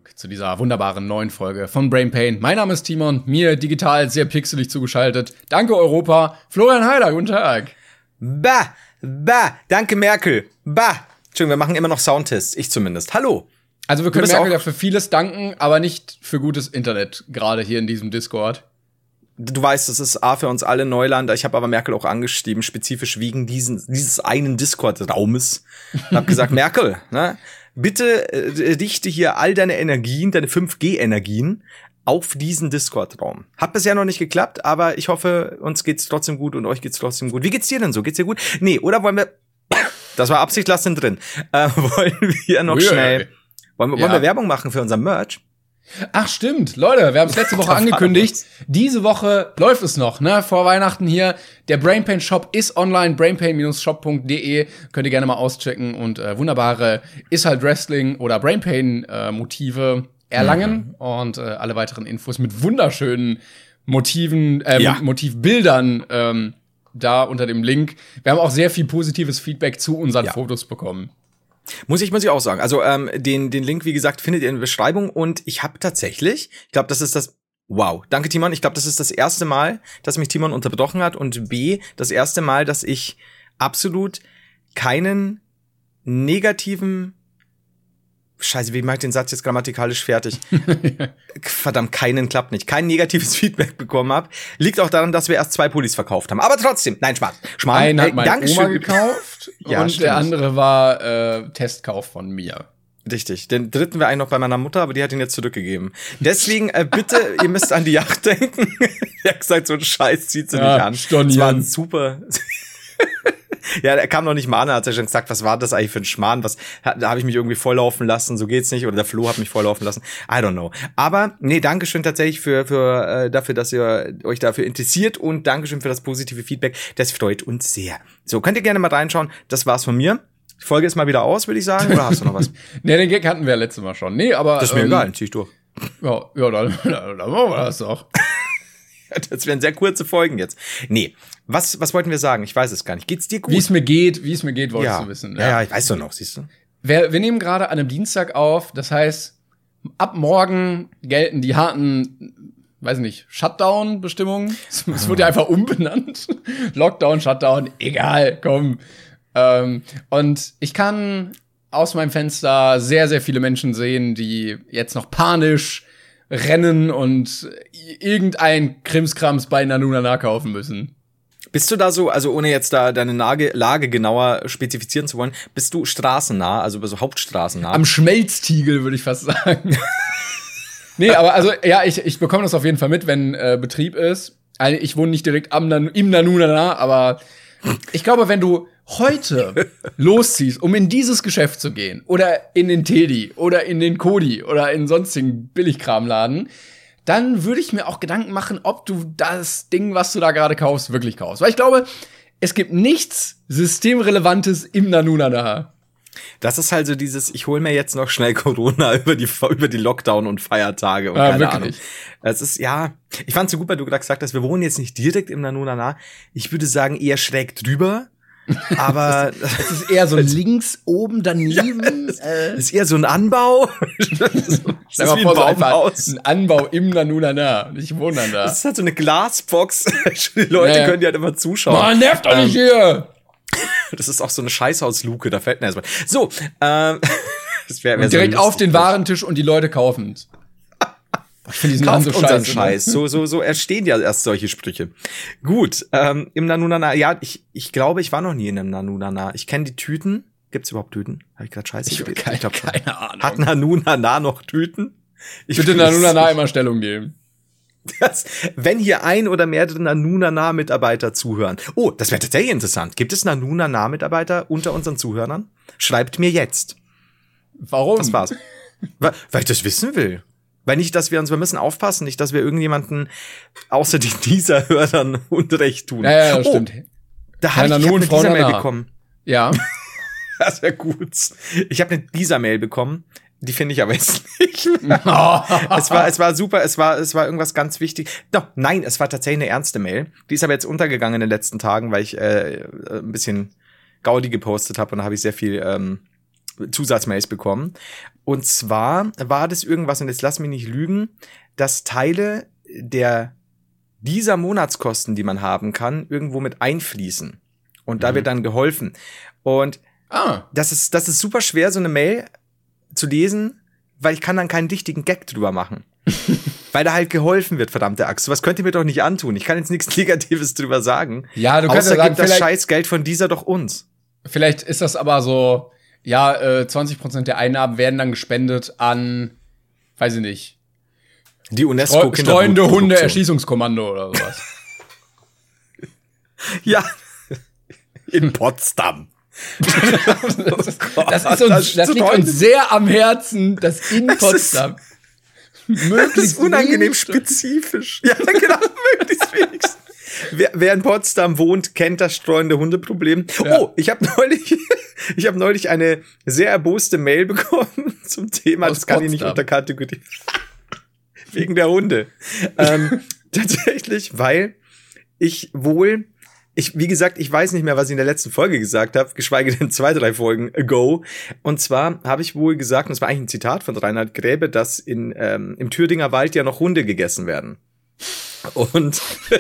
zu dieser wunderbaren neuen Folge von Brain Pain. Mein Name ist Timon, mir digital sehr pixelig zugeschaltet. Danke Europa, Florian Heider, guten Tag. Danke Merkel, Entschuldigung, wir machen immer noch Soundtests, ich zumindest. Hallo. Also wir können Merkel ja für vieles danken, aber nicht für gutes Internet, gerade hier in diesem Discord. Du weißt, das ist für uns alle Neuland. Ich habe aber Merkel auch angeschrieben, spezifisch wegen dieses einen Discord-Raumes. Ich habe gesagt, Merkel, ne, bitte richte hier all deine Energien, deine 5G-Energien auf diesen Discord-Raum. Hat bisher noch nicht geklappt, aber ich hoffe, uns geht's trotzdem gut und euch geht's trotzdem gut. Wie geht's dir denn so? Geht's dir gut? Nee, oder wollen wir, das war Absicht, lass den drin. Wollen wir noch schnell, wollen wir Werbung machen für unser Merch? Ach stimmt, Leute, wir haben es letzte Woche angekündigt. Diese Woche läuft es noch, ne? Vor Weihnachten hier. Der Brainpain Shop ist online, brainpain-shop.de. Könnt ihr gerne mal auschecken und wunderbare Ist halt Wrestling oder Brainpain Motive erlangen und alle weiteren Infos mit wunderschönen Motiven, Motivbildern da unter dem Link. Wir haben auch sehr viel positives Feedback zu unseren Fotos bekommen. Muss ich auch sagen. Also den Link, wie gesagt, findet ihr in der Beschreibung. Und ich habe tatsächlich, ich glaube, das ist das, wow, danke Timon, ich glaube, das ist das erste Mal, dass mich Timon unterbrochen hat. Und B, das erste Mal, dass ich absolut keinen negativen, Scheiße, wie mache ich den Satz jetzt grammatikalisch fertig? Verdammt, klappt nicht. Kein negatives Feedback bekommen habe. Liegt auch daran, dass wir erst 2 Pullis verkauft haben. Aber trotzdem, nein, Schmarrn. Einen hat meine Oma gekauft ja, und stimmt. Der andere war Testkauf von mir. Richtig. Den dritten wir eigentlich noch bei meiner Mutter, aber die hat ihn jetzt zurückgegeben. Deswegen, bitte, ihr müsst an die Yacht denken. Er hat gesagt, so ein Scheiß zieht sie nicht an. Stornieren. Das war ein super... Ja, er kam noch nicht mal an, er hat ja schon gesagt, was war das eigentlich für ein Schmarrn, da habe ich mich irgendwie volllaufen lassen, so geht's nicht, oder der Flo hat mich volllaufen lassen, I don't know. Aber, nee, Dankeschön tatsächlich dafür, dass ihr euch dafür interessiert und Dankeschön für das positive Feedback, das freut uns sehr. So, könnt ihr gerne mal reinschauen, das war's von mir. Die Folge ist mal wieder aus, würde ich sagen, oder hast du noch was? Nee, den Gag hatten wir letztes Mal schon. Nee, aber das ist mir egal, zieh ich durch. Ja, dann machen wir das doch. Das wären sehr kurze Folgen jetzt. Nee, was wollten wir sagen? Ich weiß es gar nicht. Geht's dir gut? Wie es mir geht, wolltest du wissen. Ja, ich weiß doch noch, siehst du. Wir nehmen gerade an einem Dienstag auf, das heißt, ab morgen gelten die harten, weiß nicht, Shutdown-Bestimmungen. Es wurde ja einfach umbenannt. Lockdown, Shutdown, egal, komm. Und ich kann aus meinem Fenster sehr, sehr viele Menschen sehen, die jetzt noch panisch rennen und irgendein Krimskrams bei Nanunana kaufen müssen. Bist du da so, also ohne jetzt da deine Lage genauer spezifizieren zu wollen, bist du straßennah, also so hauptstraßennah? Am Schmelztiegel, würde ich fast sagen. Nee, aber also, ja, ich bekomme das auf jeden Fall mit, wenn Betrieb ist. Also, ich wohne nicht direkt im Nanunana, aber ich glaube, wenn du heute losziehst, um in dieses Geschäft zu gehen, oder in den Teddy, oder in den Kodi, oder in sonstigen Billigkramladen, dann würde ich mir auch Gedanken machen, ob du das Ding, was du da gerade kaufst, wirklich kaufst. Weil ich glaube, es gibt nichts Systemrelevantes im Nanunana. Das ist halt so dieses, ich hole mir jetzt noch schnell Corona über die Lockdown und Feiertage und keine Ahnung. Es ist, ja, ich fand's so gut, weil du gesagt hast, wir wohnen jetzt nicht direkt im Nanunana. Ich würde sagen, eher schräg drüber. Aber es ist eher so links oben daneben. Es ist eher so ein Anbau. Das ist wie ein Baumhaus. Ein Anbau im Nanunana. Ich wohne dann da. Das ist halt so eine Glasbox. Die Leute können die halt immer zuschauen. Man nervt doch nicht hier. Das ist auch so eine Scheißhausluke. Da fällt mir erstmal. So, das wär direkt so auf den Warentisch und die Leute kaufen es. Ich finde diesen Namen so scheiße. So entstehen ja erst solche Sprüche. Gut, im Nanunana, ja, ich glaube, ich war noch nie in einem Nanunana. Ich kenne die Tüten. Gibt's überhaupt Tüten? Habe ich gerade scheiße geredet? Ich habe keine Ahnung. Hat Nanunana noch Tüten? Bitte Nanunana immer Stellung geben. Wenn hier ein oder mehrere Nanunana-Mitarbeiter zuhören. Oh, das wäre tatsächlich interessant. Gibt es Nanunana-Mitarbeiter unter unseren Zuhörern? Schreibt mir jetzt. Warum? Das war's. Weil ich das wissen will. Weil nicht, dass wir müssen aufpassen, nicht, dass wir irgendjemanden außer dieser Hörern Unrecht tun. Ja, das stimmt. Da habe ich eine Dieser-Mail bekommen. Ja. Das wäre gut. Ich habe eine Dieser-Mail bekommen. Die finde ich aber jetzt nicht. Es war super, es war irgendwas ganz wichtig. Doch, nein, es war tatsächlich eine ernste Mail. Die ist aber jetzt untergegangen in den letzten Tagen, weil ich ein bisschen Gaudi gepostet habe und da habe ich sehr viel Zusatzmails bekommen. Und zwar war das irgendwas, und jetzt lass mich nicht lügen, dass Teile dieser Monatskosten, die man haben kann, irgendwo mit einfließen. Und da wird dann geholfen. Und das ist super schwer, so eine Mail zu lesen, weil ich kann dann keinen richtigen Gag drüber machen. Weil da halt geholfen wird, verdammte Axt. Was könnt ihr mir doch nicht antun? Ich kann jetzt nichts Negatives drüber sagen. Ja, du kannst ja sagen, gibt das Scheißgeld von dieser doch uns. Vielleicht ist das aber so, 20% der Einnahmen werden dann gespendet an, weiß ich nicht, die UNESCO Streunende Hunde Erschießungskommando oder sowas. Ja, in Potsdam. Das liegt uns sehr am Herzen, das in Potsdam. Das ist unangenehm spezifisch. Ja, genau, möglichst wenigstens. Wer in Potsdam wohnt, kennt das streunende Hundeproblem. Ja. Oh, ich habe neulich eine sehr erboste Mail bekommen zum Thema, das kann ich nicht unter Kategorie. Wegen der Hunde. Tatsächlich, weil wie gesagt, ich weiß nicht mehr, was ich in der letzten Folge gesagt habe, geschweige denn 2, 3 Folgen ago. Und zwar habe ich wohl gesagt, und das war eigentlich ein Zitat von Reinhard Gräbe, dass im Thüringer Wald ja noch Hunde gegessen werden. Und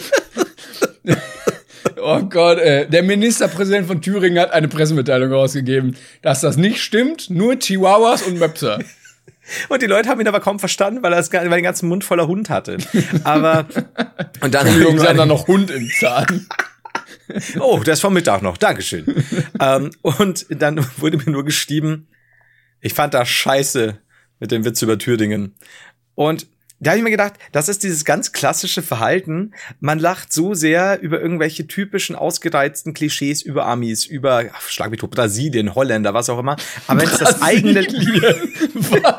oh Gott, der Ministerpräsident von Thüringen hat eine Pressemitteilung rausgegeben, dass das nicht stimmt, nur Chihuahuas und Möpse. Und die Leute haben ihn aber kaum verstanden, weil er den ganzen Mund voller Hund hatte. Aber und dann hat er noch Hund im Zahn. Oh, der ist vom Mittag noch. Dankeschön. Und dann wurde mir nur geschrieben, ich fand das scheiße mit dem Witz über Thüringen. Und da habe ich mir gedacht, das ist dieses ganz klassische Verhalten. Man lacht so sehr über irgendwelche typischen ausgereizten Klischees über Amis, über, schlag mich tot, Brasilien, Holländer, was auch immer. Aber wenn es das eigene... Was?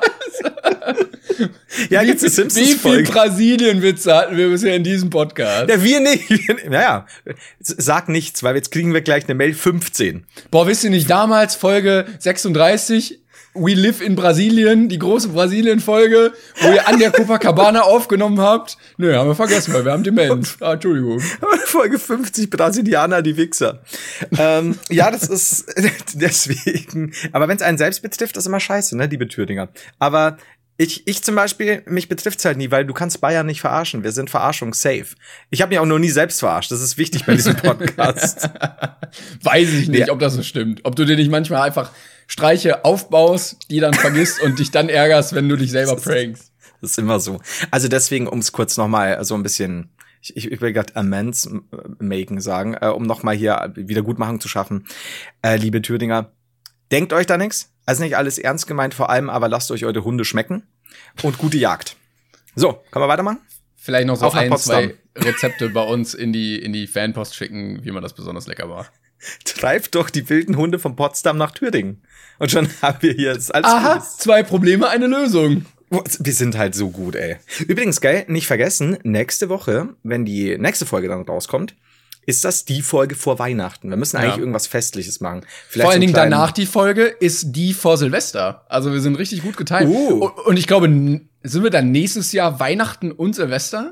Ja, gibt's eine Simpsons-Folge. Wie viel Brasilien-Witze hatten wir bisher in diesem Podcast? Ja, wir nicht. Naja, sag nichts, weil jetzt kriegen wir gleich eine Mail 15. Boah, wisst ihr nicht, damals Folge 36, We Live in Brasilien, die große Brasilien-Folge, wo ihr an der Copacabana aufgenommen habt? Nö, haben wir vergessen, weil wir haben Demenz. Entschuldigung. Folge 50, Brasilianer, die Wichser. Ja, das ist deswegen. Aber wenn es einen selbst betrifft, ist immer scheiße, ne, liebe Thüringer. Aber ich zum Beispiel, mich betrifft's halt nie, weil du kannst Bayern nicht verarschen. Wir sind verarschungssafe. Ich habe mich auch noch nie selbst verarscht. Das ist wichtig bei diesem Podcast. Weiß ich nicht, ob das so stimmt. Ob du dir nicht manchmal einfach Streiche aufbaust, die dann vergisst und dich dann ärgerst, wenn du dich selber prankst. Das ist immer so. Also deswegen, um es kurz noch mal so ein bisschen, ich will gerade amends machen sagen, um noch mal hier Wiedergutmachung zu schaffen. Liebe Thüringer, denkt euch da nichts. Also nicht alles ernst gemeint, vor allem, aber lasst euch eure Hunde schmecken und gute Jagd. So, können wir weitermachen? Vielleicht noch so zwei Rezepte bei uns in die Fanpost schicken, wie man das besonders lecker macht. Treibt doch die wilden Hunde von Potsdam nach Thüringen. Und schon haben wir hier das alles. Aha, 2 Probleme, eine Lösung. Wir sind halt so gut, ey. Übrigens, geil, nicht vergessen, nächste Woche, wenn die nächste Folge dann rauskommt, ist das die Folge vor Weihnachten. Wir müssen eigentlich irgendwas Festliches machen. Vielleicht vor allen Dingen danach die Folge ist die vor Silvester. Also wir sind richtig gut getimt. Und ich glaube, sind wir dann nächstes Jahr Weihnachten und Silvester?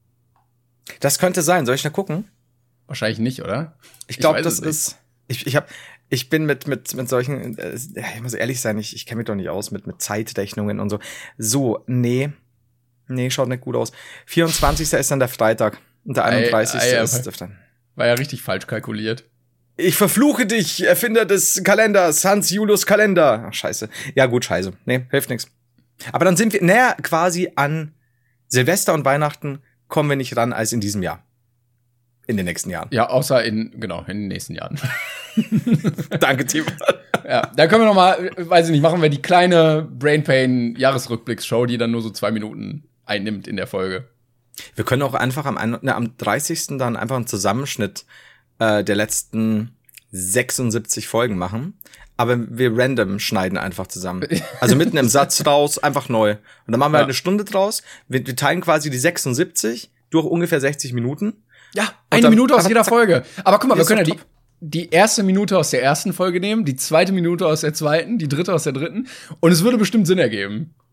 Das könnte sein. Soll ich mal gucken? Wahrscheinlich nicht, oder? Ich glaube, das ist... Ich bin mit solchen... ich muss ehrlich sein, ich kenne mich doch nicht aus mit Zeitrechnungen und so. So, nee, schaut nicht gut aus. 24. ist dann der Freitag. Und der 31. ist dann... War ja richtig falsch kalkuliert. Ich verfluche dich, Erfinder des Kalenders, Hans Julius Kalender. Ach, scheiße. Ja, gut, scheiße. Nee, hilft nix. Aber dann sind wir quasi an Silvester und Weihnachten kommen wir nicht ran als in diesem Jahr. In den nächsten Jahren. Ja, außer in den nächsten Jahren. Danke, Tim. Ja, da können wir noch mal, weiß ich nicht, machen wir die kleine Brainpain Jahresrückblicks-Show, die dann nur so 2 Minuten einnimmt in der Folge. Wir können auch einfach am 30. dann einfach einen Zusammenschnitt der letzten 76 Folgen machen. Aber wir random schneiden einfach zusammen. Also mitten im Satz raus, einfach neu. Und dann machen wir halt 1 Stunde draus. Wir teilen quasi die 76 durch ungefähr 60 Minuten. Ja, 1 Minute aus jeder Folge. Aber guck mal, wir können ja die erste Minute aus der ersten Folge nehmen, die 2. Minute aus der 2., die 3. aus der 3. Und es würde bestimmt Sinn ergeben.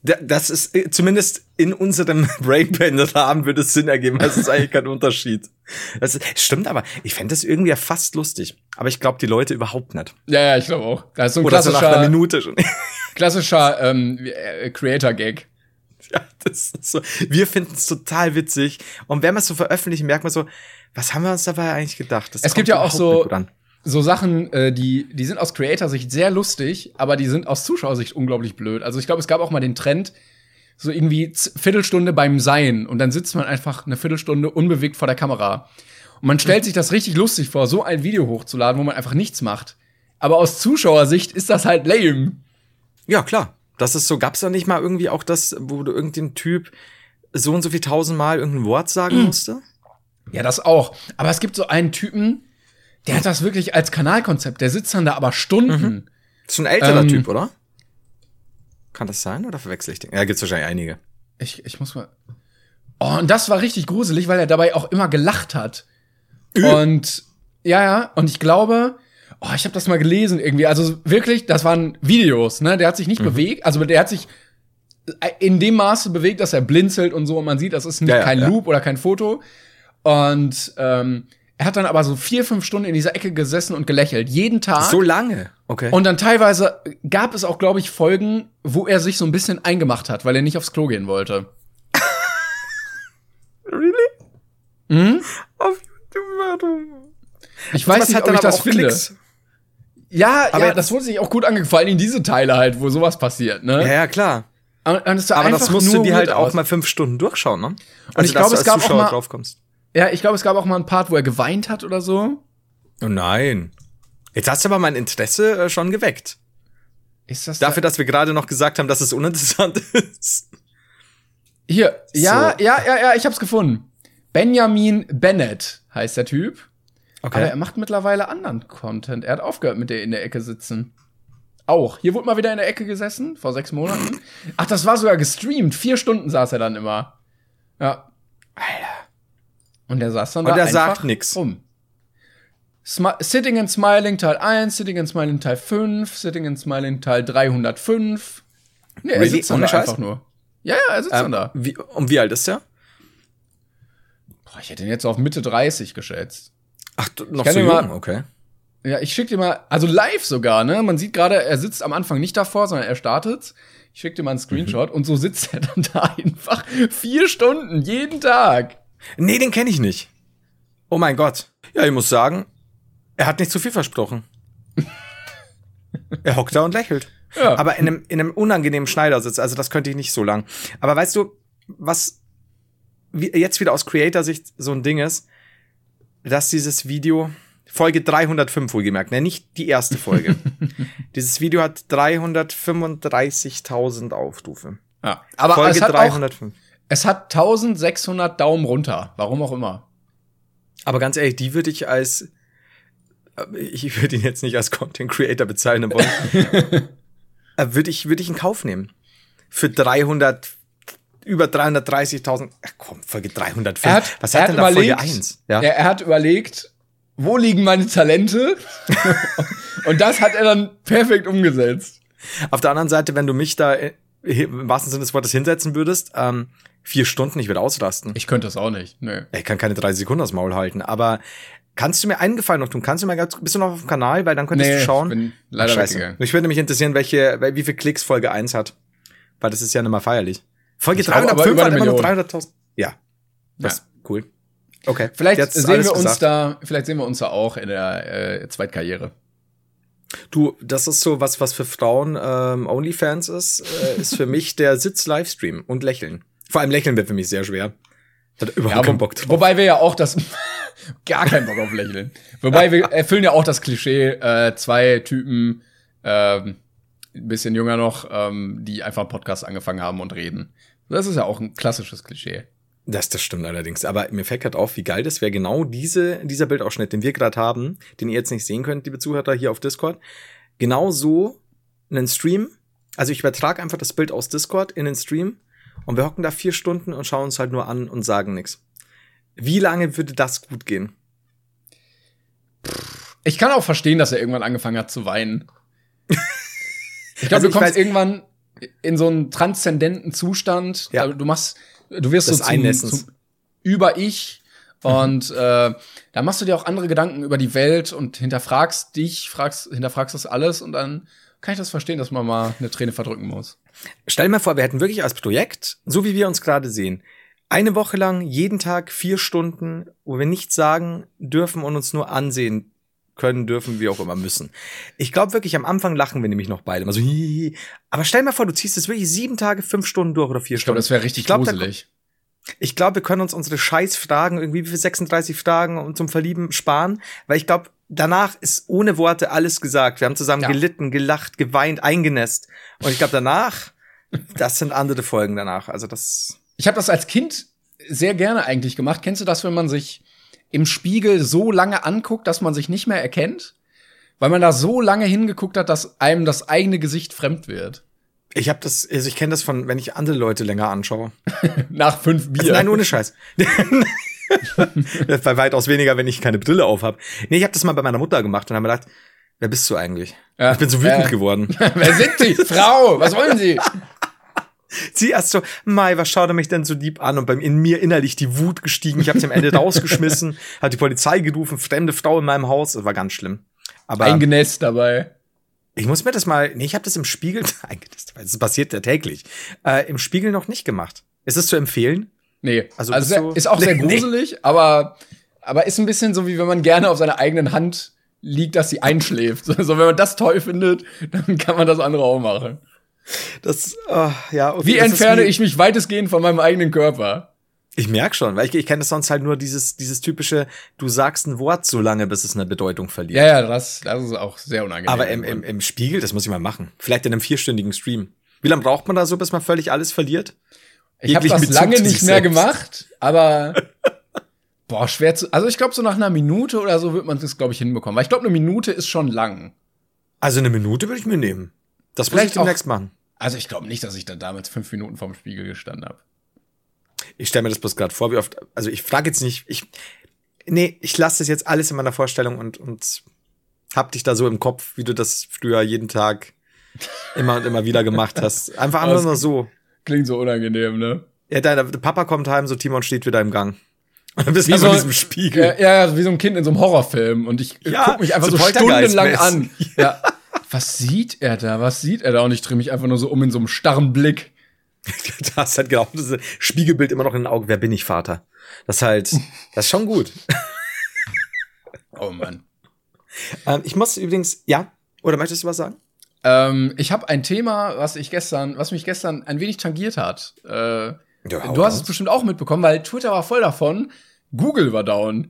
Das ist zumindest in unserem Brainpan-Rahmen würde es Sinn ergeben, das ist eigentlich kein Unterschied. Stimmt, aber ich fände das irgendwie ja fast lustig. Aber ich glaube, die Leute überhaupt nicht. Ja, ich glaube auch. Das ist so ein Oder so nach einer Minute schon. Klassischer Creator-Gag. Ja, das ist so. Wir finden es total witzig. Und wenn wir es so veröffentlichen, merkt man so, was haben wir uns dabei eigentlich gedacht? Es gibt ja auch so Sachen, die sind aus Creator-Sicht sehr lustig, aber die sind aus Zuschauersicht unglaublich blöd. Also ich glaube, es gab auch mal den Trend, so irgendwie Viertelstunde beim Sein und dann sitzt man einfach eine Viertelstunde unbewegt vor der Kamera. Und man stellt sich das richtig lustig vor, so ein Video hochzuladen, wo man einfach nichts macht. Aber aus Zuschauersicht ist das halt lame. Ja, klar. Das ist so, gab's da nicht mal irgendwie auch das, wo du irgendein Typ so und so viel tausendmal irgendein Wort sagen musste? Ja, das auch. Aber es gibt so einen Typen, der hat das wirklich als Kanalkonzept. Der sitzt dann da aber Stunden. Das ist ein älterer Typ, oder? Kann das sein oder verwechsel ich den? Ja, gibt's wahrscheinlich einige. Ich muss mal. Oh, und das war richtig gruselig, weil er dabei auch immer gelacht hat. Und und ich glaube, ich habe das mal gelesen irgendwie. Also wirklich, das waren Videos, ne? Der hat sich nicht bewegt, also der hat sich in dem Maße bewegt, dass er blinzelt und so. Und man sieht, das ist kein Loop oder kein Foto. Und er hat dann aber so 4-5 Stunden in dieser Ecke gesessen und gelächelt. Jeden Tag. So lange? Okay. Und dann teilweise gab es auch, glaube ich, Folgen, wo er sich so ein bisschen eingemacht hat, weil er nicht aufs Klo gehen wollte. Really? Auf YouTube. Ich weiß nicht, ob ich das finde. Klicks. Ja, das wurde sich auch gut angeguckt. Vor allem diese Teile halt, wo sowas passiert, ne? Ja, klar. Und aber das musst du dir halt auch mal 5 Stunden durchschauen, ne? Und ich glaube, es gab Zuschauer auch mal draufkommst. Ja, ich glaube, es gab auch mal einen Part, wo er geweint hat oder so. Oh nein. Jetzt hast du aber mein Interesse schon geweckt. Ist das dafür, dass wir gerade noch gesagt haben, dass es uninteressant ist? Hier, ich hab's gefunden. Benjamin Bennett heißt der Typ. Okay. Aber er macht mittlerweile anderen Content. Er hat aufgehört mit der in der Ecke sitzen. Auch. Hier wurde mal wieder in der Ecke gesessen, vor 6 Monaten. Ach, das war sogar gestreamt. 4 Stunden saß er dann immer. Ja. Alter. Und der saß dann da einfach sagt nix. rum. Sitting and Smiling Teil 1, Sitting and Smiling Teil 5, Sitting and Smiling Teil 305. Nee, er sitzt dann da einfach nur. Ja, er sitzt dann da. Wie alt ist der? Boah, ich hätte ihn jetzt auf Mitte 30 geschätzt. Ach, noch so jung, okay. Ja, ich schick dir mal, also live sogar, ne? Man sieht gerade, er sitzt am Anfang nicht davor, sondern er startet. Ich schick dir mal einen Screenshot und so sitzt er dann da einfach 4 Stunden, jeden Tag. Nee, den kenne ich nicht. Oh mein Gott. Ja, ich muss sagen, er hat nicht zu viel versprochen. Er hockt da und lächelt. Ja. Aber in einem unangenehmen Schneidersitz, also das könnte ich nicht so lang. Aber weißt du, was jetzt wieder aus Creator-Sicht so ein Ding ist, dass dieses Video, Folge 305 wohlgemerkt, ne, nicht die erste Folge. Dieses Video hat 335.000 Aufrufe. Ja, aber Folge 305. Es hat 1600 Daumen runter, warum auch immer. Aber ganz ehrlich, die würde ich würde ihn jetzt nicht als Content Creator bezeichnen wollen. würde ich in Kauf nehmen. Für über 330.000. Ach komm, Folge 305. Was hat denn da Folge 1? Ja? Er hat überlegt, wo liegen meine Talente? Und das hat er dann perfekt umgesetzt. Auf der anderen Seite, wenn du mich da im wahrsten Sinne des Wortes hinsetzen würdest, 4 Stunden, ich würde ausrasten. Ich könnte das auch nicht, ne. Ich kann keine 30 Sekunden aus Maul halten, aber kannst du mir einen Gefallen noch tun? Bist du noch auf dem Kanal? Weil dann könntest du schauen. Ich bin leider weggegangen. Mich würde mich interessieren, wie viel Klicks Folge 1 hat. Weil das ist ja nicht mal feierlich. Folge 305 hat immer nur 300.000. Ja. Das ist cool. Okay. Vielleicht sehen wir uns da auch in der Zweitkarriere. Du, das ist so was für Frauen Onlyfans ist für mich der Sitz-Livestream und Lächeln. Vor allem Lächeln wird für mich sehr schwer. Hat überhaupt keinen Bock drauf. Wobei wir ja auch gar keinen Bock auf Lächeln. Wobei wir erfüllen ja auch das Klischee, 2 Typen, ein bisschen jünger noch, die einfach einen Podcast angefangen haben und reden. Das ist ja auch ein klassisches Klischee. Das stimmt allerdings. Aber mir fällt gerade auf, wie geil das wäre, genau dieser Bildausschnitt, den wir gerade haben, den ihr jetzt nicht sehen könnt, liebe Zuhörer hier auf Discord, genau so einen Stream. Also ich übertrage einfach das Bild aus Discord in den Stream und wir hocken da 4 Stunden und schauen uns halt nur an und sagen nichts. Wie lange würde das gut gehen? Ich kann auch verstehen, dass er irgendwann angefangen hat zu weinen. Ich glaube, du kommst irgendwann in so einen transzendenten Zustand. Ja. Du wirst Das so Einnestens. zum Über-Ich. Und da machst du dir auch andere Gedanken über die Welt und hinterfragst das alles. Und dann kann ich das verstehen, dass man mal eine Träne verdrücken muss. Stell dir mal vor, wir hätten wirklich als Projekt, so wie wir uns gerade sehen, eine Woche lang, jeden Tag 4 Stunden, wo wir nichts sagen dürfen und uns nur ansehen können, dürfen, wie auch immer müssen. Ich glaube wirklich, am Anfang lachen wir nämlich noch beide. Immer so, hihihi. Aber stell dir mal vor, du ziehst jetzt wirklich 7 Tage, 5 Stunden durch oder 4 Ich glaube, Stunden. das wäre richtig gruselig. Ich glaube, wir können uns unsere Scheißfragen, irgendwie wie viel 36 Fragen und zum Verlieben sparen, weil ich glaube, danach ist ohne Worte alles gesagt. Wir haben zusammen gelitten, gelacht, geweint, eingenässt. Und ich glaube, danach, das sind andere Folgen danach. Also das. Ich habe das als Kind sehr gerne eigentlich gemacht. Kennst du das, wenn man sich im Spiegel so lange anguckt, dass man sich nicht mehr erkennt? Weil man da so lange hingeguckt hat, dass einem das eigene Gesicht fremd wird. Ich kenne das von, wenn ich andere Leute länger anschaue. Nach 5 Bier. Also nein, ohne Scheiß. Bei weitaus weniger, wenn ich keine Brille auf habe. Nee, ich habe das mal bei meiner Mutter gemacht und habe mir gedacht, wer bist du eigentlich? Ja, ich bin so wütend geworden. Wer sind Sie? Frau, was wollen Sie? Sie erst so, Mai, was schaut er mich denn so lieb an? Und in mir innerlich die Wut gestiegen. Ich habe sie am Ende rausgeschmissen, hat die Polizei gerufen, fremde Frau in meinem Haus. Das war ganz schlimm. Aber eingenässt dabei. Ich muss mir das mal, ich habe das im Spiegel, eingenässt, weil das passiert ja täglich, im Spiegel noch nicht gemacht. Ist es zu empfehlen? Nee, also ist auch sehr gruselig, aber ist ein bisschen so, wie wenn man gerne auf seiner eigenen Hand liegt, dass sie einschläft. So, wenn man das toll findet, dann kann man das andere auch machen. Ja. Okay, wie entferne ich mich weitestgehend von meinem eigenen Körper? Ich merk schon, weil ich kenne das sonst halt nur dieses typische, du sagst ein Wort so lange, bis es eine Bedeutung verliert. Ja, das ist auch sehr unangenehm. Aber im Spiegel, das muss ich mal machen. Vielleicht in einem 4-stündigen Stream. Wie lange braucht man da so, bis man völlig alles verliert? Ich habe das lange nicht mehr gemacht, aber schwer zu. Also ich glaube, so nach einer Minute oder so wird man das, glaube ich, hinbekommen. Weil ich glaube, eine Minute ist schon lang. Also eine Minute würde ich mir nehmen. Das muss ich demnächst machen. Also ich glaube nicht, dass ich da damals 5 Minuten vorm Spiegel gestanden habe. Ich stelle mir das bloß gerade vor, wie oft. Also ich frage jetzt nicht. Ich lasse das jetzt alles in meiner Vorstellung und hab dich da so im Kopf, wie du das früher jeden Tag immer und immer wieder gemacht hast. Einfach nur so. Klingt so unangenehm, ne? Ja, der Papa kommt heim, so Timon steht wieder im Gang. Und dann bist du so in diesem Spiegel. Ja, wie so ein Kind in so einem Horrorfilm. Und ich guck mich einfach so stundenlang an. Ja. Was sieht er da? Und ich drehe mich einfach nur so um in so einem starren Blick. Du hast halt genau das Spiegelbild immer noch in den Augen. Wer bin ich, Vater? Das ist schon gut. Oh Mann. Ich muss übrigens, ja? Oder möchtest du was sagen? Ich habe ein Thema, was mich gestern ein wenig tangiert hat. Du hast es bestimmt auch mitbekommen, weil Twitter war voll davon. Google war down.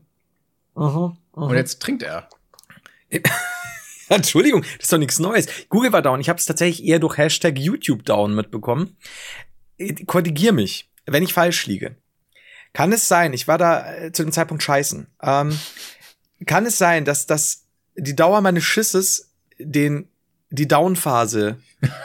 Und jetzt trinkt er. Entschuldigung, das ist doch nichts Neues. Google war down. Ich habe es tatsächlich eher durch Hashtag YouTube down mitbekommen. Korrigier mich, wenn ich falsch liege. Kann es sein, ich war da zu dem Zeitpunkt scheißen, kann es sein, dass die Dauer meines Schisses die Down-Phase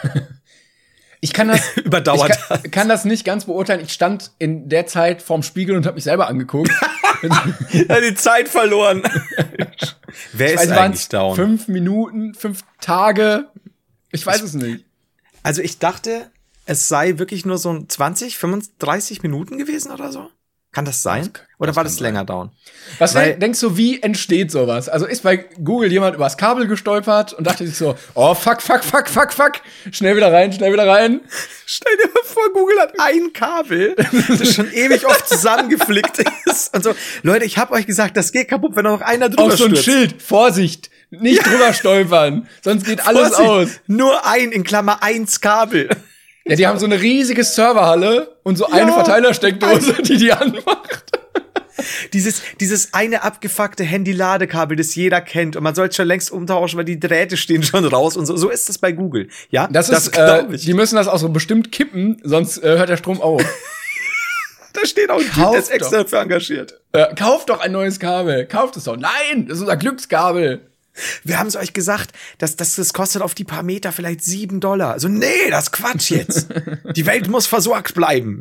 ich kann das überdauert ich kann das nicht ganz beurteilen. Ich stand in der Zeit vorm Spiegel und habe mich selber angeguckt. Ja, die Zeit verloren. Wer ist eigentlich down? 5 Minuten, 5 Tage? Ich weiß es nicht. Also ich dachte, es sei wirklich nur so 20, 35 Minuten gewesen oder so. Kann das sein? Oder war das länger down? Was denkst du, wie entsteht sowas? Also ist bei Google jemand übers Kabel gestolpert und dachte sich so, oh, fuck. Schnell wieder rein. Stell dir mal vor, Google hat ein Kabel, das schon ewig oft zusammengeflickt ist. Und so, Leute, ich hab euch gesagt, das geht kaputt, wenn da noch einer drüber stürzt. Auf so ein Schild, Vorsicht, nicht drüber stolpern, sonst geht alles aus. Nur in Klammer 1 Kabel. Ja, die haben so eine riesige Serverhalle und so eine Verteilersteckdose, die anmacht. Dieses eine abgefuckte Handy-Ladekabel, das jeder kennt und man soll es schon längst umtauschen, weil die Drähte stehen schon raus und so. So ist das bei Google. Ja, das glaub ich. Die müssen das auch so bestimmt kippen, sonst hört der Strom auf. Da steht auch ein Typ, der ist extra dafür engagiert. Kauft doch ein neues Kabel. Kauft es doch. Nein, das ist unser Glückskabel. Wir haben es euch gesagt, das kostet auf die paar Meter vielleicht $7. Also nee, das ist Quatsch jetzt. Die Welt muss versorgt bleiben.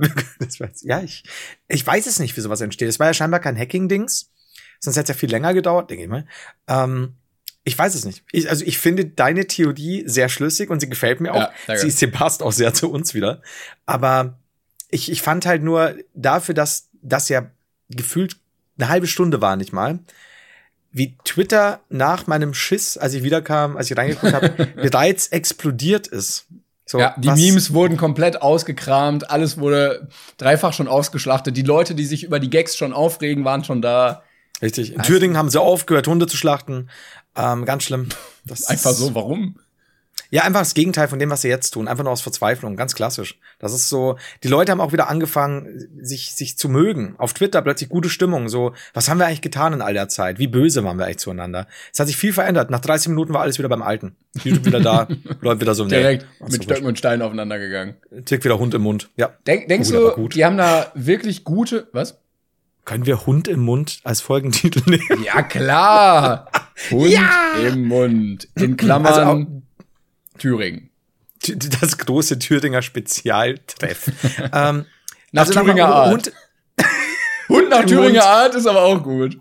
Ich weiß es nicht, wie sowas entsteht. Es war ja scheinbar kein Hacking-Dings. Sonst hätte es ja viel länger gedauert, denke ich mal. Ich weiß es nicht. Ich finde deine Theorie sehr schlüssig und sie gefällt mir auch. Ja, Sie passt auch sehr zu uns wieder. Aber ich fand halt nur dafür, dass das ja gefühlt eine halbe Stunde war, nicht mal, wie Twitter nach meinem Schiss, als ich wiederkam, als ich reingeguckt habe, bereits explodiert ist. So, ja, die Memes wurden komplett ausgekramt, alles wurde dreifach schon ausgeschlachtet. Die Leute, die sich über die Gags schon aufregen, waren schon da. Richtig. In Thüringen haben sie aufgehört, Hunde zu schlachten. Ganz schlimm. Das einfach so, warum? Ja, einfach das Gegenteil von dem, was sie jetzt tun. Einfach nur aus Verzweiflung. Ganz klassisch. Das ist so, die Leute haben auch wieder angefangen, sich zu mögen. Auf Twitter plötzlich gute Stimmung. So, was haben wir eigentlich getan in all der Zeit? Wie böse waren wir eigentlich zueinander? Es hat sich viel verändert. Nach 30 Minuten war alles wieder beim Alten. YouTube wieder da, Leute wieder so. Direkt mit Stöcken und Steinen aufeinander gegangen. Tick wieder Hund im Mund. Ja. Denkst du, die haben da wirklich gute, was? Können wir Hund im Mund als Folgentitel nehmen? Ja, klar. Hund im Mund. In Klammern also Thüringen. Das große Thüringer Spezialtreff. Nach Thüringer Art. Hund nach Thüringer Art ist aber auch gut.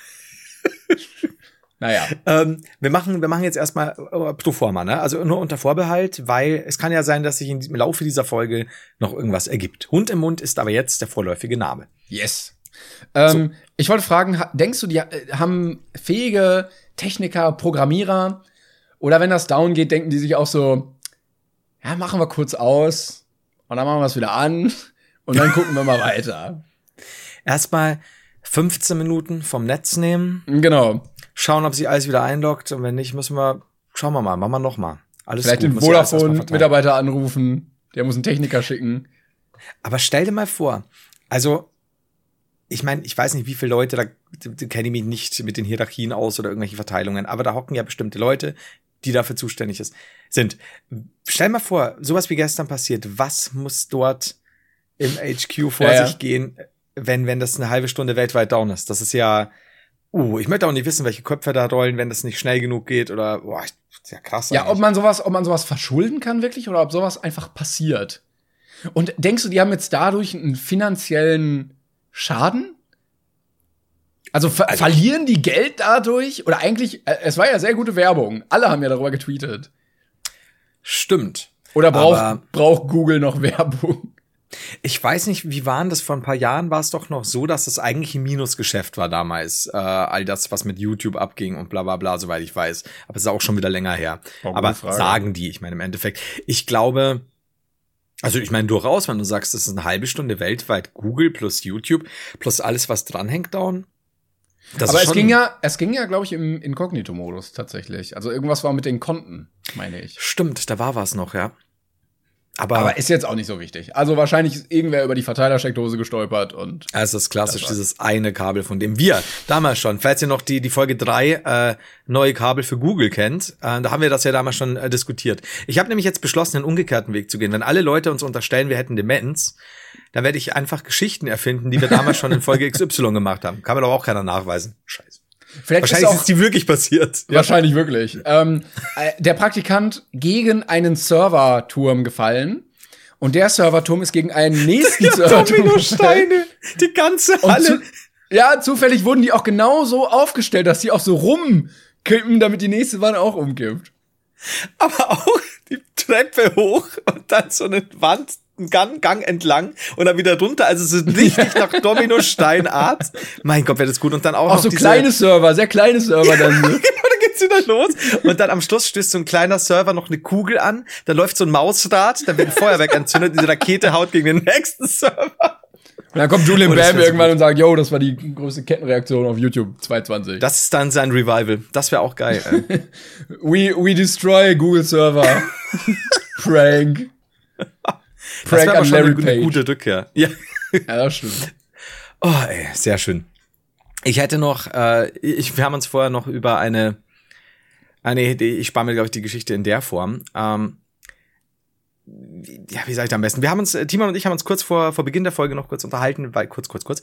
Naja. Wir machen jetzt erstmal pro forma, ne? Also nur unter Vorbehalt, weil es kann ja sein, dass sich im Laufe dieser Folge noch irgendwas ergibt. Hund im Mund ist aber jetzt der vorläufige Name. Yes. Ich wollte fragen, denkst du, die haben fähige Techniker, Programmierer? Oder wenn das down geht, denken die sich auch so, ja, machen wir kurz aus und dann machen wir es wieder an und dann gucken wir mal weiter. Erstmal 15 Minuten vom Netz nehmen. Genau. Schauen, ob sich alles wieder einloggt und wenn nicht, schauen wir mal, machen wir noch mal. Alles vielleicht gut, den Vodafone-Mitarbeiter anrufen, der muss einen Techniker schicken. Aber stell dir mal vor, also ich meine, ich weiß nicht, wie viele Leute, da kenne ich mich nicht mit den Hierarchien aus oder irgendwelche Verteilungen, aber da hocken ja bestimmte Leute, die dafür zuständig sind. Stell mal vor, sowas wie gestern passiert, was muss dort im HQ vor sich gehen, wenn das eine halbe Stunde weltweit down ist? Das ist ja, ich möchte auch nicht wissen, welche Köpfe da rollen, wenn das nicht schnell genug geht oder, ist ja krass. Ja, ob man sowas verschulden kann wirklich oder ob sowas einfach passiert. Und denkst du, die haben jetzt dadurch einen finanziellen Schaden? Also verlieren die Geld dadurch? Oder eigentlich, es war ja sehr gute Werbung. Alle haben ja darüber getweetet. Stimmt. Oder braucht Google noch Werbung? Ich weiß nicht, wie waren das? Vor ein paar Jahren war es doch noch so, dass es eigentlich ein Minusgeschäft war damals. All das, was mit YouTube abging und bla bla bla, soweit ich weiß. Aber es ist auch schon wieder länger her. Aber sagen die, ich meine im Endeffekt. Ich glaube, also ich meine durchaus, wenn du sagst, das ist eine halbe Stunde weltweit Google plus YouTube plus alles, was dranhängt, down. Aber es ging ja, glaube ich, im Inkognito-Modus tatsächlich. Also irgendwas war mit den Konten, meine ich. Stimmt, da war was noch, ja. Aber ist jetzt auch nicht so wichtig. Also wahrscheinlich ist irgendwer über die Verteilersteckdose gestolpert und. Es ist klassisch, dieses eine Kabel, von dem wir damals schon, falls ihr noch die Folge 3 neue Kabel für Google kennt, da haben wir das ja damals schon diskutiert. Ich habe nämlich jetzt beschlossen, den umgekehrten Weg zu gehen. Wenn alle Leute uns unterstellen, wir hätten Demenz, dann werde ich einfach Geschichten erfinden, die wir damals schon in Folge XY gemacht haben. Kann mir doch auch keiner nachweisen. Scheiße. Wahrscheinlich ist die wirklich passiert. Wahrscheinlich wirklich. Der Praktikant gegen einen Serverturm gefallen. Und der Serverturm ist gegen einen nächsten Serverturm gefallen. Die ganze Halle. Zufällig wurden die auch genau so aufgestellt, dass die auch so rumkippen, damit die nächste Wand auch umkippt. Aber auch die Treppe hoch und dann so eine Wand, einen Gang entlang und dann wieder runter. Also es ist richtig nach Dominosteinart. Mein Gott, wäre das gut. Und dann auch noch so kleine Server, sehr kleine Server dann. Genau, dann geht's wieder los. Und dann am Schluss stößt so ein kleiner Server noch eine Kugel an. Dann läuft so ein Mausrad, dann wird ein Feuerwerk entzündet. Diese Rakete haut gegen den nächsten Server. Und dann kommt Julian Bam irgendwann und sagt, yo, das war die größte Kettenreaktion auf YouTube 2020. Das ist dann sein Revival. Das wäre auch geil. We destroy Google Server. Prank. Das wäre aber schon eine gute Rückkehr. Ja, das stimmt. Oh, ey, sehr schön. Ich hätte noch, wir haben uns vorher noch über eine Idee, ich spare mir, glaube ich, die Geschichte in der Form. Wie sage ich da am besten? Timon und ich haben uns kurz vor Beginn der Folge noch kurz unterhalten, weil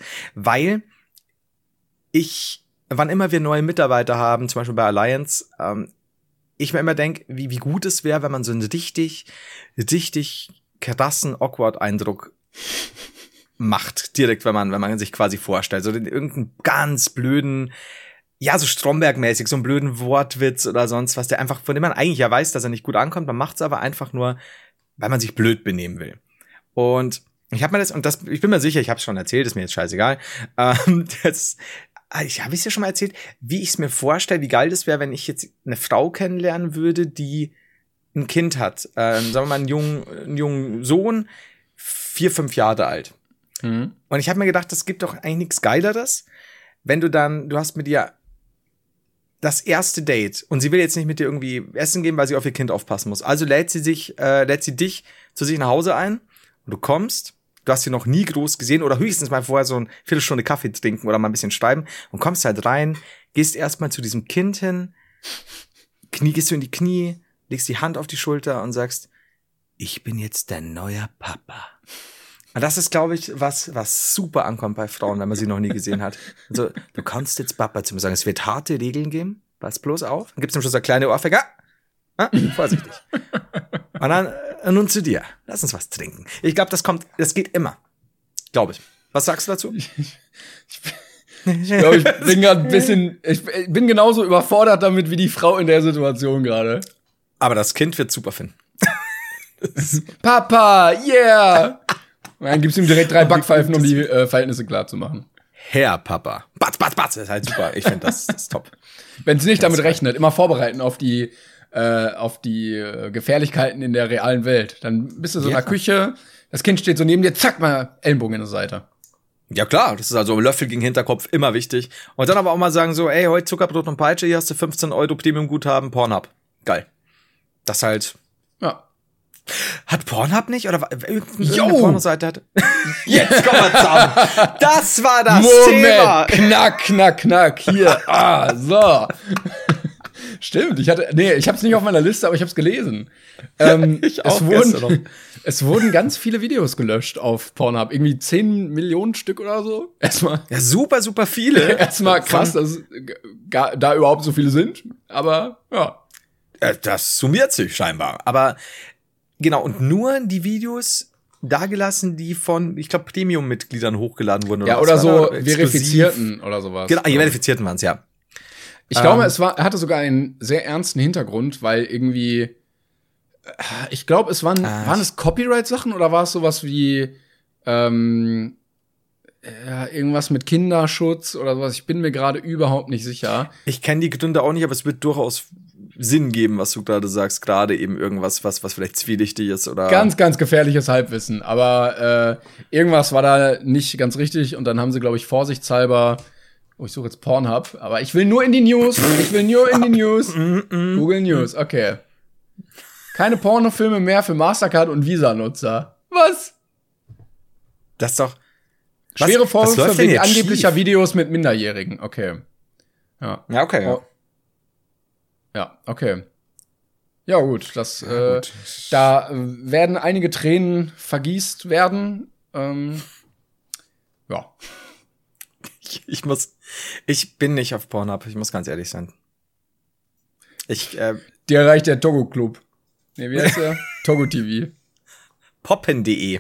wann immer wir neue Mitarbeiter haben, zum Beispiel bei Alliance, ich mir immer denke, wie gut es wäre, wenn man so einen richtig krassen Awkward-Eindruck macht, direkt, wenn man sich quasi vorstellt. So irgendeinen ganz blöden, ja, so Stromberg-mäßig, so einen blöden Wortwitz oder sonst was, der einfach, von dem man eigentlich ja weiß, dass er nicht gut ankommt, man macht's aber einfach nur, weil man sich blöd benehmen will. Und ich habe mir ich bin mir sicher, ich habe es schon erzählt, ist mir jetzt scheißegal. Ich habe es ja schon mal erzählt, wie ich es mir vorstelle, wie geil das wäre, wenn ich jetzt eine Frau kennenlernen würde, die ein Kind hat, sagen wir mal einen jungen Sohn, 4, 5 Jahre alt. Und ich habe mir gedacht, das gibt doch eigentlich nichts Geileres, wenn du hast mit ihr das erste Date und sie will jetzt nicht mit dir irgendwie essen gehen, weil sie auf ihr Kind aufpassen muss. Also lädt sie dich zu sich nach Hause ein und du kommst, du hast sie noch nie groß gesehen oder höchstens mal vorher so eine Viertelstunde Kaffee trinken oder mal ein bisschen schreiben und kommst halt rein, gehst erstmal zu diesem Kind hin, gehst du in die Knie, legst die Hand auf die Schulter und sagst, ich bin jetzt dein neuer Papa. Und das ist, glaube ich, was super ankommt bei Frauen, wenn man sie noch nie gesehen hat. Also, du kannst jetzt Papa zu mir sagen. Es wird harte Regeln geben. Pass bloß auf. Dann gibt's am Schluss eine kleine Ohrfeige. Vorsichtig. Und dann, nun zu dir. Lass uns was trinken. Ich glaube, das geht immer. Glaube ich. Was sagst du dazu? Ich glaube, ich bin gerade ein bisschen, ich bin genauso überfordert damit wie die Frau in der Situation gerade. Aber das Kind wird super finden. Papa, yeah! Und dann gibt's ihm direkt 3 Backpfeifen, um die Verhältnisse klar zu machen. Herr Papa. Batz, batz, batz. Das ist halt super. Ich finde das ist top. Wenn es nicht damit rechnet, immer vorbereiten auf die Gefährlichkeiten in der realen Welt. Dann bist du so in der Küche, das Kind steht so neben dir, zack, mal Ellenbogen in der Seite. Ja klar, das ist also Löffel gegen Hinterkopf, immer wichtig. Und dann aber auch mal sagen so, ey, heute Zuckerbrot und Peitsche, hier hast du 15 € Premium-Guthaben, Pornhub. Geil. Das halt. Ja. Hat Pornhub nicht? Oder irgendeine Pornoseite hat? Jetzt kommen wir zusammen. Das war das Thema. Knack, knack, knack. Hier. So. Stimmt, ich hab's nicht auf meiner Liste, aber ich hab's gelesen. Es wurden ganz viele Videos gelöscht auf Pornhub. Irgendwie 10 Millionen Stück oder so. Erstmal. Ja, super, super viele. Erstmal krass, dass da überhaupt so viele sind. Aber, ja. Das summiert sich scheinbar. Aber, genau, und nur die Videos dagelassen, die von, ich glaube, Premium-Mitgliedern hochgeladen wurden. Oder so Verifizierten oder sowas. Genau, die Verifizierten waren's, ja. Ich glaube, hatte sogar einen sehr ernsten Hintergrund, weil irgendwie, ich glaube, waren es Copyright-Sachen oder war es sowas wie irgendwas mit Kinderschutz oder sowas? Ich bin mir gerade überhaupt nicht sicher. Ich kenne die Gründe auch nicht, aber es wird durchaus Sinn geben, was du gerade sagst. Gerade eben irgendwas, was vielleicht zwielichtig ist oder. Ganz, ganz gefährliches Halbwissen. Aber irgendwas war da nicht ganz richtig und dann haben sie, glaube ich, vorsichtshalber. Oh, ich suche jetzt Pornhub, aber ich will nur in die News. Google News, okay. Keine Pornofilme mehr für Mastercard und Visa-Nutzer. Was? Das ist doch. Schwere Vorwürfe wegen angeblicher Videos mit Minderjährigen. Okay. Ja, okay. Oh. Ja, okay. Ja, gut. Da werden einige Tränen vergießt werden. Ja. Ich bin nicht auf Pornhub, ich muss ganz ehrlich sein. Dir reicht der Togo-Club. Nee, wie heißt der? Togo-TV. Poppen.de.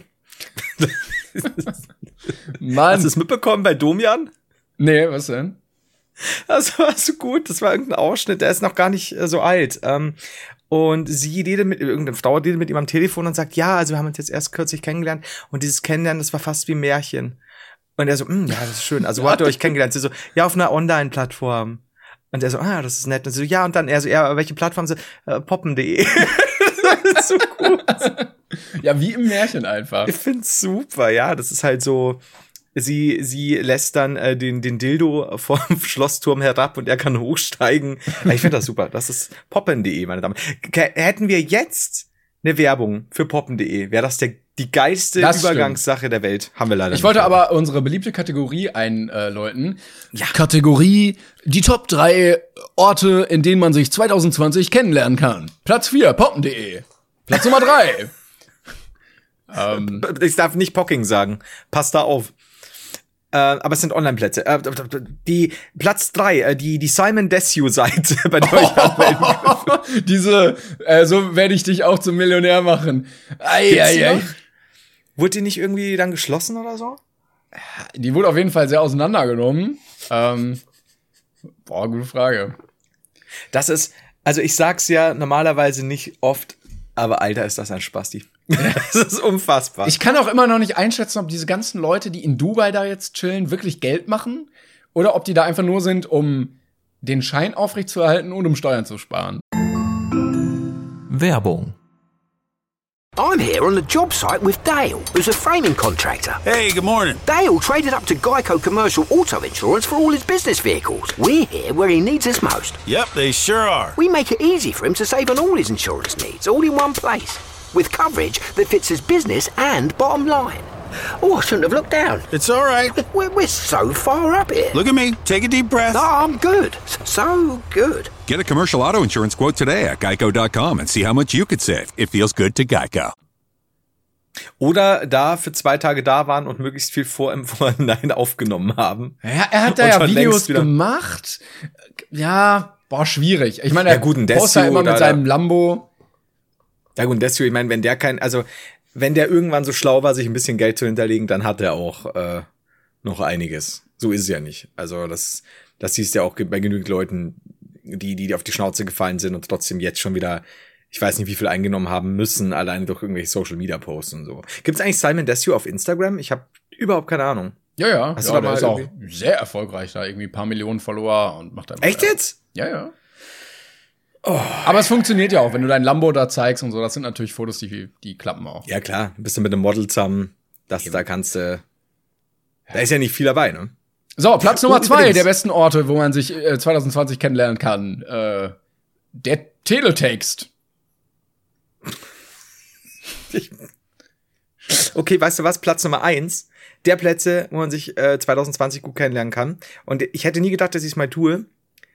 Mann. Hast du es mitbekommen bei Domian? Nee, was denn? Das war so gut, das war irgendein Ausschnitt, der ist noch gar nicht so alt. Und irgendeine Frau redet mit ihm am Telefon und sagt, ja, also wir haben uns jetzt erst kürzlich kennengelernt und dieses Kennenlernen, das war fast wie ein Märchen. Und er so, ja, das ist schön. Also, wo habt ihr euch kennengelernt? Sie so, ja, auf einer Online-Plattform. Und er so, das ist nett. Und so, ja, und dann er so, ja, welche Plattform? So, poppen.de. Das ist so gut. Ja, wie im Märchen einfach. Ich find's super, ja. Das ist halt so, sie lässt dann den Dildo vom Schlossturm herab und er kann hochsteigen. Ich finde das super. Das ist poppen.de, meine Damen. Hätten wir jetzt eine Werbung für poppen.de, wäre das die geilste Übergangssache der Welt. Haben wir leider nicht. Ich wollte aber unsere beliebte Kategorie einläuten. Ja. Kategorie, die Top 3 Orte, in denen man sich 2020 kennenlernen kann. Platz 4, poppen.de. Platz Nummer 3. Ich darf nicht Pocking sagen. Passt da auf. Aber es sind Online-Plätze. Die Platz 3, die Simon Desue-Seite, bei der ich anmelden kann. Diese, so werde ich dich auch zum Millionär machen. Wurde die nicht irgendwie dann geschlossen oder so? Die wurde auf jeden Fall sehr auseinandergenommen. Boah, gute Frage. Das ist, also ich sag's ja normalerweise nicht oft, aber Alter, ist das ein Spasti. Das ist unfassbar. Ich kann auch immer noch nicht einschätzen, ob diese ganzen Leute, die in Dubai da jetzt chillen, wirklich Geld machen oder ob die da einfach nur sind, um den Schein aufrechtzuerhalten und um Steuern zu sparen. Werbung. I'm here on the job site with Dale, who's a framing contractor. Hey, good morning. Dale traded up to Geico Commercial Auto Insurance for all his business vehicles. We're here where he needs us most. Yep, they sure are. We make it easy for him to save on all his insurance needs, all in one place, with coverage that fits his business and bottom line. Oh, I shouldn't have looked down. It's all right. We're so far up here. Look at me. Take a deep breath. No, I'm good. So good. Get a commercial auto insurance quote today at geico.com and see how much you could save. It feels good to Geico. Oder da für 2 Tage da waren und möglichst viel im Vorhinein aufgenommen haben. Ja, er hat da ja Videos gemacht. Ja, boah, schwierig. Ich meine, er postet ja immer mit seinem Lambo. Ja gut, Desio, ich meine, wenn der irgendwann so schlau war, sich ein bisschen Geld zu hinterlegen, dann hat er auch noch einiges. So ist es ja nicht. Also das siehst du ja auch bei genügend Leuten, die auf die Schnauze gefallen sind und trotzdem jetzt schon wieder, ich weiß nicht, wie viel eingenommen haben müssen, alleine durch irgendwelche Social-Media-Posts und so. Gibt's eigentlich Simon Desio auf Instagram? Ich habe überhaupt keine Ahnung. Ja. Hast du da der ist auch sehr erfolgreich da, irgendwie ein paar Millionen Follower und macht da. Echt jetzt? Ja. Oh. Aber es funktioniert ja auch, wenn du dein Lambo da zeigst und so. Das sind natürlich Fotos, die klappen auch. Ja klar, bist du mit einem Model zusammen, da kannst du, da ist ja nicht viel dabei, ne? So, Platz Nummer 2 der besten Orte, wo man sich 2020 kennenlernen kann. Der Teletext. Okay, weißt du was? Platz Nummer 1 der Plätze, wo man sich 2020 gut kennenlernen kann. Und ich hätte nie gedacht, dass ich es mal tue.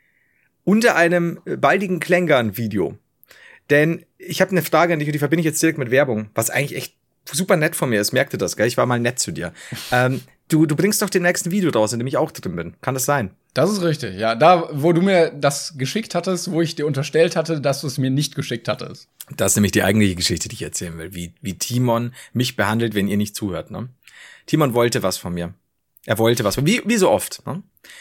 Unter einem baldigen Klängern-Video. Denn ich habe eine Frage an dich und die verbinde ich jetzt direkt mit Werbung, was eigentlich echt super nett von mir ist. Merkt ihr das, gell? Ich war mal nett zu dir. Du bringst doch den nächsten Video draus, in dem ich auch drin bin. Kann das sein? Das ist richtig, ja. Da, wo du mir das geschickt hattest, wo ich dir unterstellt hatte, dass du es mir nicht geschickt hattest. Das ist nämlich die eigentliche Geschichte, die ich erzählen will. Wie Timon mich behandelt, wenn ihr nicht zuhört, ne? Timon wollte was von mir. Er wollte was von mir. Wie so oft, ne?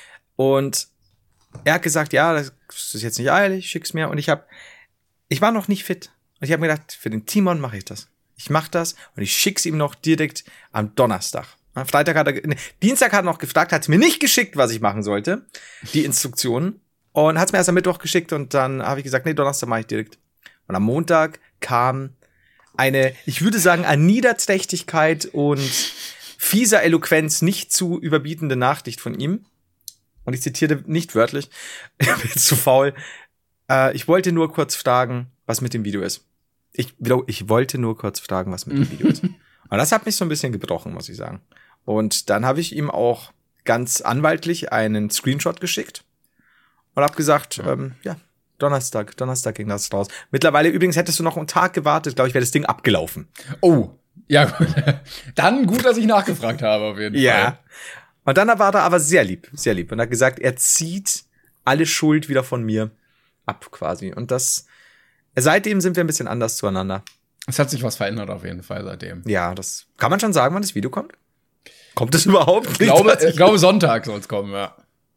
Und er hat gesagt, ja, das ist jetzt nicht eilig, schick's mir. Und ich war noch nicht fit. Und ich habe mir gedacht, für den Timon mache ich das. Ich mache das und ich schick's ihm noch direkt am Donnerstag. Dienstag hat er noch gefragt, hat's mir nicht geschickt, was ich machen sollte, die Instruktionen. Und hat's mir erst am Mittwoch geschickt und dann habe ich gesagt, nee, Donnerstag mache ich direkt. Und am Montag kam eine, ich würde sagen, an Niederträchtigkeit und fieser Eloquenz nicht zu überbietende Nachricht von ihm. Und ich zitierte nicht wörtlich, ich bin jetzt zu faul. Ich wollte nur kurz fragen, was mit dem Video ist. Ich wollte nur kurz fragen, was mit dem Video ist. Und das hat mich so ein bisschen gebrochen, muss ich sagen. Und dann habe ich ihm auch ganz anwaltlich einen Screenshot geschickt und habe gesagt, Donnerstag ging das raus. Mittlerweile übrigens hättest du noch einen Tag gewartet, glaube ich, wäre das Ding abgelaufen. Oh, ja gut. Dann gut, dass ich nachgefragt habe, auf jeden Fall. Ja. Und dann war er aber sehr lieb. Und hat gesagt, er zieht alle Schuld wieder von mir ab, quasi. Und seitdem sind wir ein bisschen anders zueinander. Es hat sich was verändert auf jeden Fall seitdem. Ja, das kann man schon sagen, wann das Video kommt? Kommt es überhaupt? Ich glaube, Sonntag soll es kommen, ja.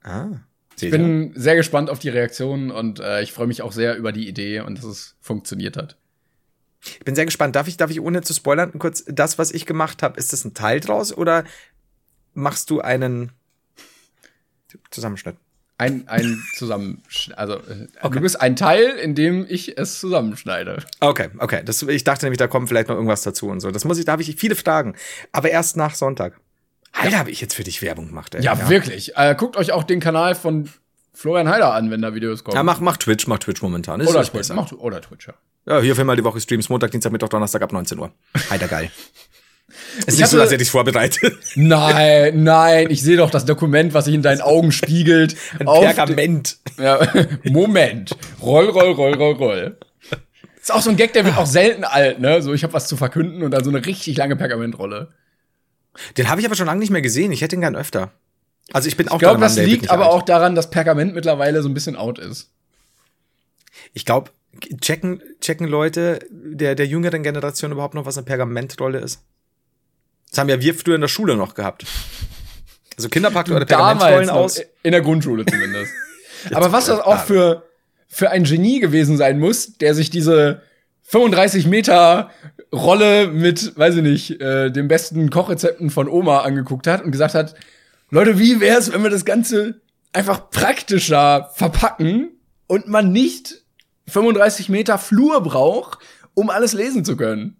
Ich bin sehr gespannt auf die Reaktionen und ich freue mich auch sehr über die Idee und dass es funktioniert hat. Ich bin sehr gespannt. Darf ich ohne zu spoilern kurz das, was ich gemacht habe, ist das ein Teil draus oder machst du einen Zusammenschnitt? Ein Zusammenschnitt. Also, Du bist ein Teil, in dem ich es zusammenschneide. Okay. Ich dachte nämlich, da kommt vielleicht noch irgendwas dazu und so. Da habe ich viele Fragen. Aber erst nach Sonntag. Alter, habe ich jetzt für dich Werbung gemacht, ey. Ja, wirklich. Guckt euch auch den Kanal von Florian Heider an, wenn da Videos kommen. Ja, mach Twitch momentan. Oder Twitch, ja. Ja, hier viermal die Woche Streams, Montag, Dienstag, Mittwoch, Donnerstag ab 19 Uhr. Heider geil. Es ist nicht so, als hätte ich's vorbereitet. Nein, ich sehe doch das Dokument, was sich in deinen Augen spiegelt. Ein Pergament. Ja, Moment. Roll. Ist auch so ein Gag, der wird auch selten alt, ne? So, ich habe was zu verkünden und dann so eine richtig lange Pergamentrolle. Den habe ich aber schon lange nicht mehr gesehen. Ich hätte ihn gern öfter. Also ich bin auch. Ich glaube, das liegt aber auch daran, dass Pergament mittlerweile so ein bisschen out ist. Ich glaube, checken Leute der jüngeren Generation überhaupt noch, was eine Pergamentrolle ist? Das haben ja wir früher in der Schule noch gehabt. Also Kinder packten eure Pergamentrollen aus. In der Grundschule zumindest. Aber was das auch für ein Genie gewesen sein muss, der sich diese 35 Meter Rolle mit, weiß ich nicht, den besten Kochrezepten von Oma angeguckt hat und gesagt hat, Leute, wie wär's, wenn wir das Ganze einfach praktischer verpacken und man nicht 35 Meter Flur braucht, um alles lesen zu können.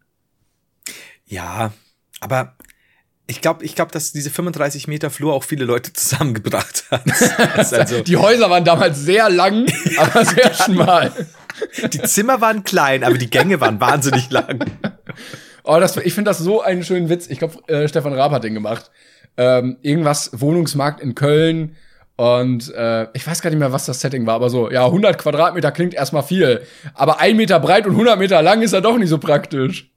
Ja, aber ich glaube, dass diese 35 Meter Flur auch viele Leute zusammengebracht hat. Also die Häuser waren damals sehr lang, aber sehr schmal. Die Zimmer waren klein, aber die Gänge waren wahnsinnig lang. Oh, ich finde das so einen schönen Witz. Ich glaube, Stefan Raab hat den gemacht. Irgendwas Wohnungsmarkt in Köln. Und ich weiß gar nicht mehr, was das Setting war, aber so, ja, 100 Quadratmeter klingt erstmal viel. Aber 1 Meter breit und 100 Meter lang ist ja doch nicht so praktisch.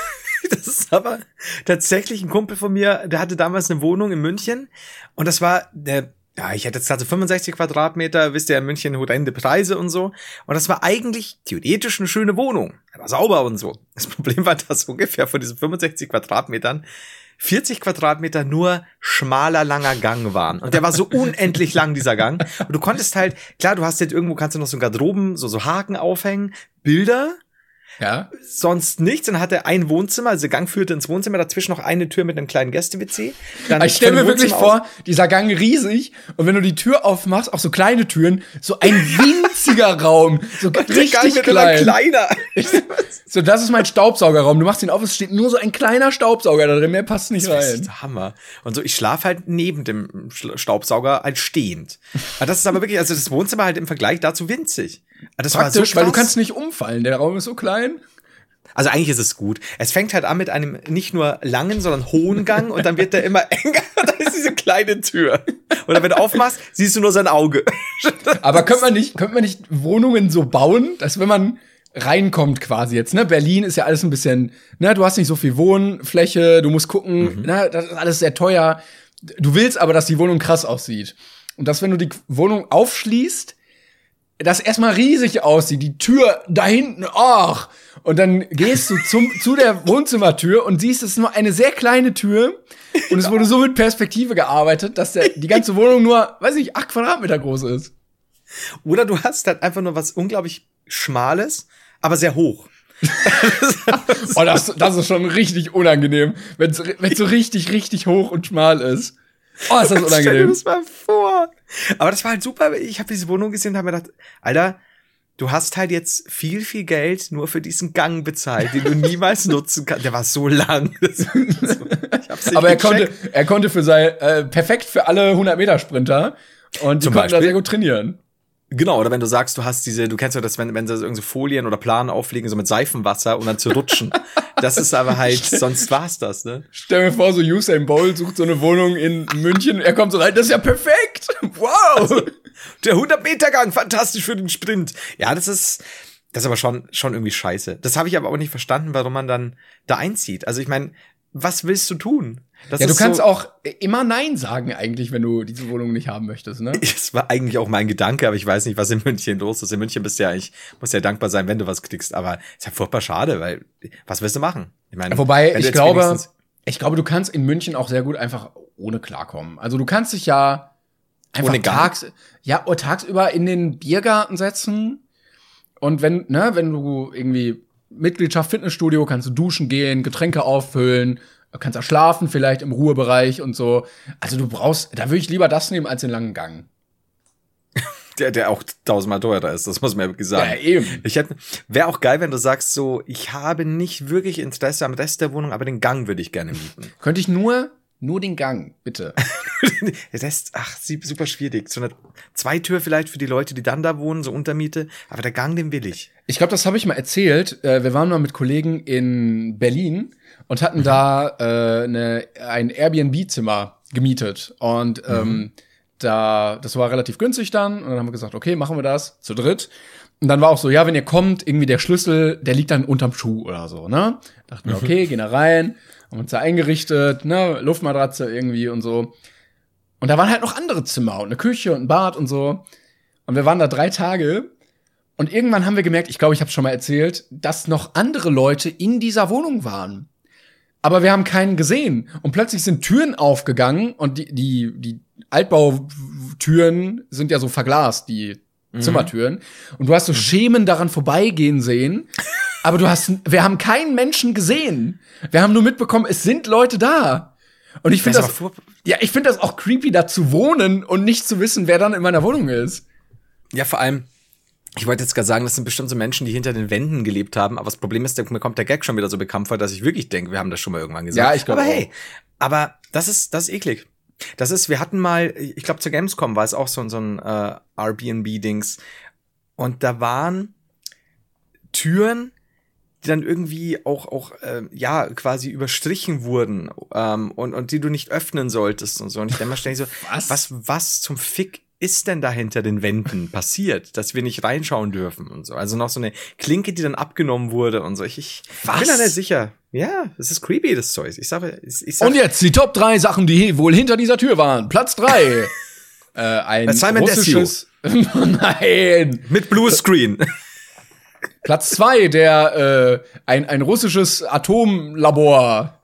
Das ist aber tatsächlich ein Kumpel von mir, der hatte damals eine Wohnung in München. Und das war, ich hätte jetzt gerade so 65 Quadratmeter, wisst ihr, in München horrende Preise und so. Und das war eigentlich theoretisch eine schöne Wohnung. War sauber und so. Das Problem war, dass ungefähr von diesen 65 Quadratmetern 40 Quadratmeter nur schmaler, langer Gang waren. Und der war so unendlich lang, dieser Gang. Und du konntest halt, klar, du hast jetzt irgendwo, kannst du noch so Garderoben, so Haken aufhängen, Bilder. Ja. Sonst nichts. Dann hatte er ein Wohnzimmer, also der Gang führte ins Wohnzimmer, dazwischen noch eine Tür mit einem kleinen Gäste-WC. Ich stelle mir wirklich vor, dieser Gang riesig und wenn du die Tür aufmachst, auch so kleine Türen, so ein winziger Raum, so richtig klein. Kleiner. So, das ist mein Staubsaugerraum. Du machst ihn auf, es steht nur so ein kleiner Staubsauger da drin, mehr passt nicht rein. Das ist Hammer. Und so, ich schlafe halt neben dem Staubsauger halt stehend. Aber das ist aber wirklich, also das Wohnzimmer halt im Vergleich dazu winzig. Das praktisch, war so weil du kannst nicht umfallen, der Raum ist so klein. Also eigentlich ist es gut. Es fängt halt an mit einem nicht nur langen, sondern hohen Gang und dann wird der immer enger und dann ist diese kleine Tür. Und wenn du aufmachst, siehst du nur sein Auge. Aber könnte man nicht Wohnungen so bauen, dass wenn man reinkommt quasi jetzt, ne? Berlin ist ja alles ein bisschen, ne? Du hast nicht so viel Wohnfläche, du musst gucken, ne? Das ist alles sehr teuer. Du willst aber, dass die Wohnung krass aussieht. Und dass, wenn du die Wohnung aufschließt, das erstmal riesig aussieht, die Tür da hinten, ach, und dann gehst du zu der Wohnzimmertür und siehst, es ist nur eine sehr kleine Tür und es wurde so mit Perspektive gearbeitet, dass die ganze Wohnung nur, weiß ich, 8 Quadratmeter groß ist. Oder du hast halt einfach nur was unglaublich Schmales, aber sehr hoch. Oh, das ist schon richtig unangenehm, wenn so richtig, richtig hoch und schmal ist. Oh, ist das unangenehm. Stell dir das mal vor. Aber das war halt super. Ich habe diese Wohnung gesehen und habe mir gedacht, Alter, du hast halt jetzt viel, viel Geld nur für diesen Gang bezahlt, den du niemals nutzen kannst. Der war so lang. Aber er konnte für sein, perfekt für alle 100-Meter-Sprinter. Und die konnten da sehr gut trainieren. Genau, oder wenn du sagst, du kennst ja das, wenn sie irgendwie so Folien oder Planen auflegen, so mit Seifenwasser und dann zu rutschen. Das ist aber halt, sonst war's das, ne? Stell mir vor, so Usain Bolt sucht so eine Wohnung in München, er kommt so rein, das ist ja perfekt! Wow! Also, der 100-Meter-Gang, fantastisch für den Sprint. Ja, das ist aber schon irgendwie scheiße. Das habe ich aber auch nicht verstanden, warum man dann da einzieht. Also ich meine, was willst du tun? Ja, du kannst auch immer Nein sagen eigentlich, wenn du diese Wohnung nicht haben möchtest, ne? Das war eigentlich auch mein Gedanke, aber ich weiß nicht, was in München los ist. In München musst ja dankbar sein, wenn du was kriegst, aber ist ja furchtbar schade, weil was willst du machen? Ich meine, wobei, ich glaube, du kannst in München auch sehr gut einfach ohne klarkommen. Also du kannst dich ja einfach tagsüber in den Biergarten setzen und wenn du irgendwie Mitgliedschaft Fitnessstudio, kannst du duschen gehen, Getränke auffüllen, kannst auch schlafen vielleicht im Ruhebereich und so. Also da würde ich lieber das nehmen als den langen Gang. Der auch 1000-mal teurer ist, das muss man wirklich sagen. Ja, eben. Wäre auch geil, wenn du sagst so, ich habe nicht wirklich Interesse am Rest der Wohnung, aber den Gang würde ich gerne mieten. Könnte ich nur den Gang, bitte. Super schwierig. So eine Zweitür vielleicht für die Leute, die dann da wohnen, so Untermiete. Aber der Gang, den will ich. Ich glaube, das habe ich mal erzählt. Wir waren mal mit Kollegen in Berlin und hatten da ein Airbnb-Zimmer gemietet. Und das war relativ günstig dann. Und dann haben wir gesagt, okay, machen wir das zu dritt. Und dann war auch so, ja, wenn ihr kommt, irgendwie der Schlüssel, der liegt dann unterm Schuh oder so, ne? Dachten wir, okay, gehen da rein. Haben uns da eingerichtet, ne, Luftmatratze irgendwie und so. Und da waren halt noch andere Zimmer und eine Küche und ein Bad und so. Und wir waren da 3 Tage. Und irgendwann haben wir gemerkt, ich glaube, ich habe es schon mal erzählt, dass noch andere Leute in dieser Wohnung waren. aber wir haben keinen gesehen. Und plötzlich sind Türen aufgegangen und die Altbautüren sind ja so verglast, die Zimmertüren. Und du hast so Schemen daran vorbeigehen sehen. Aber wir haben keinen Menschen gesehen. Wir haben nur mitbekommen, es sind Leute da. Und ich finde ich finde das auch creepy, da zu wohnen und nicht zu wissen, wer dann in meiner Wohnung ist. Ja, vor allem, ich wollte jetzt gerade sagen, das sind bestimmt so Menschen, die hinter den Wänden gelebt haben. Aber das Problem ist, mir kommt der Gag schon wieder so bekannt vor, dass ich wirklich denke, wir haben das schon mal irgendwann gesagt. Ja, ich glaube. Aber hey, das ist eklig. Wir hatten mal, ich glaube zur Gamescom war es auch so ein Airbnb-Dings. Und da waren Türen, die dann irgendwie auch quasi überstrichen wurden und die du nicht öffnen solltest und so. Und ich denke mal ständig so, was zum Fick ist denn da hinter den Wänden passiert, dass wir nicht reinschauen dürfen und so. Also noch so eine Klinke, die dann abgenommen wurde und so. Ich bin da nicht sicher. Ja, das ist creepy, das Zeug. Ich sag, und jetzt die Top 3 Sachen, die wohl hinter dieser Tür waren. Platz 3. Ein Simon russisches... Nein. Mit Bluescreen. Platz 2, ein russisches Atomlabor.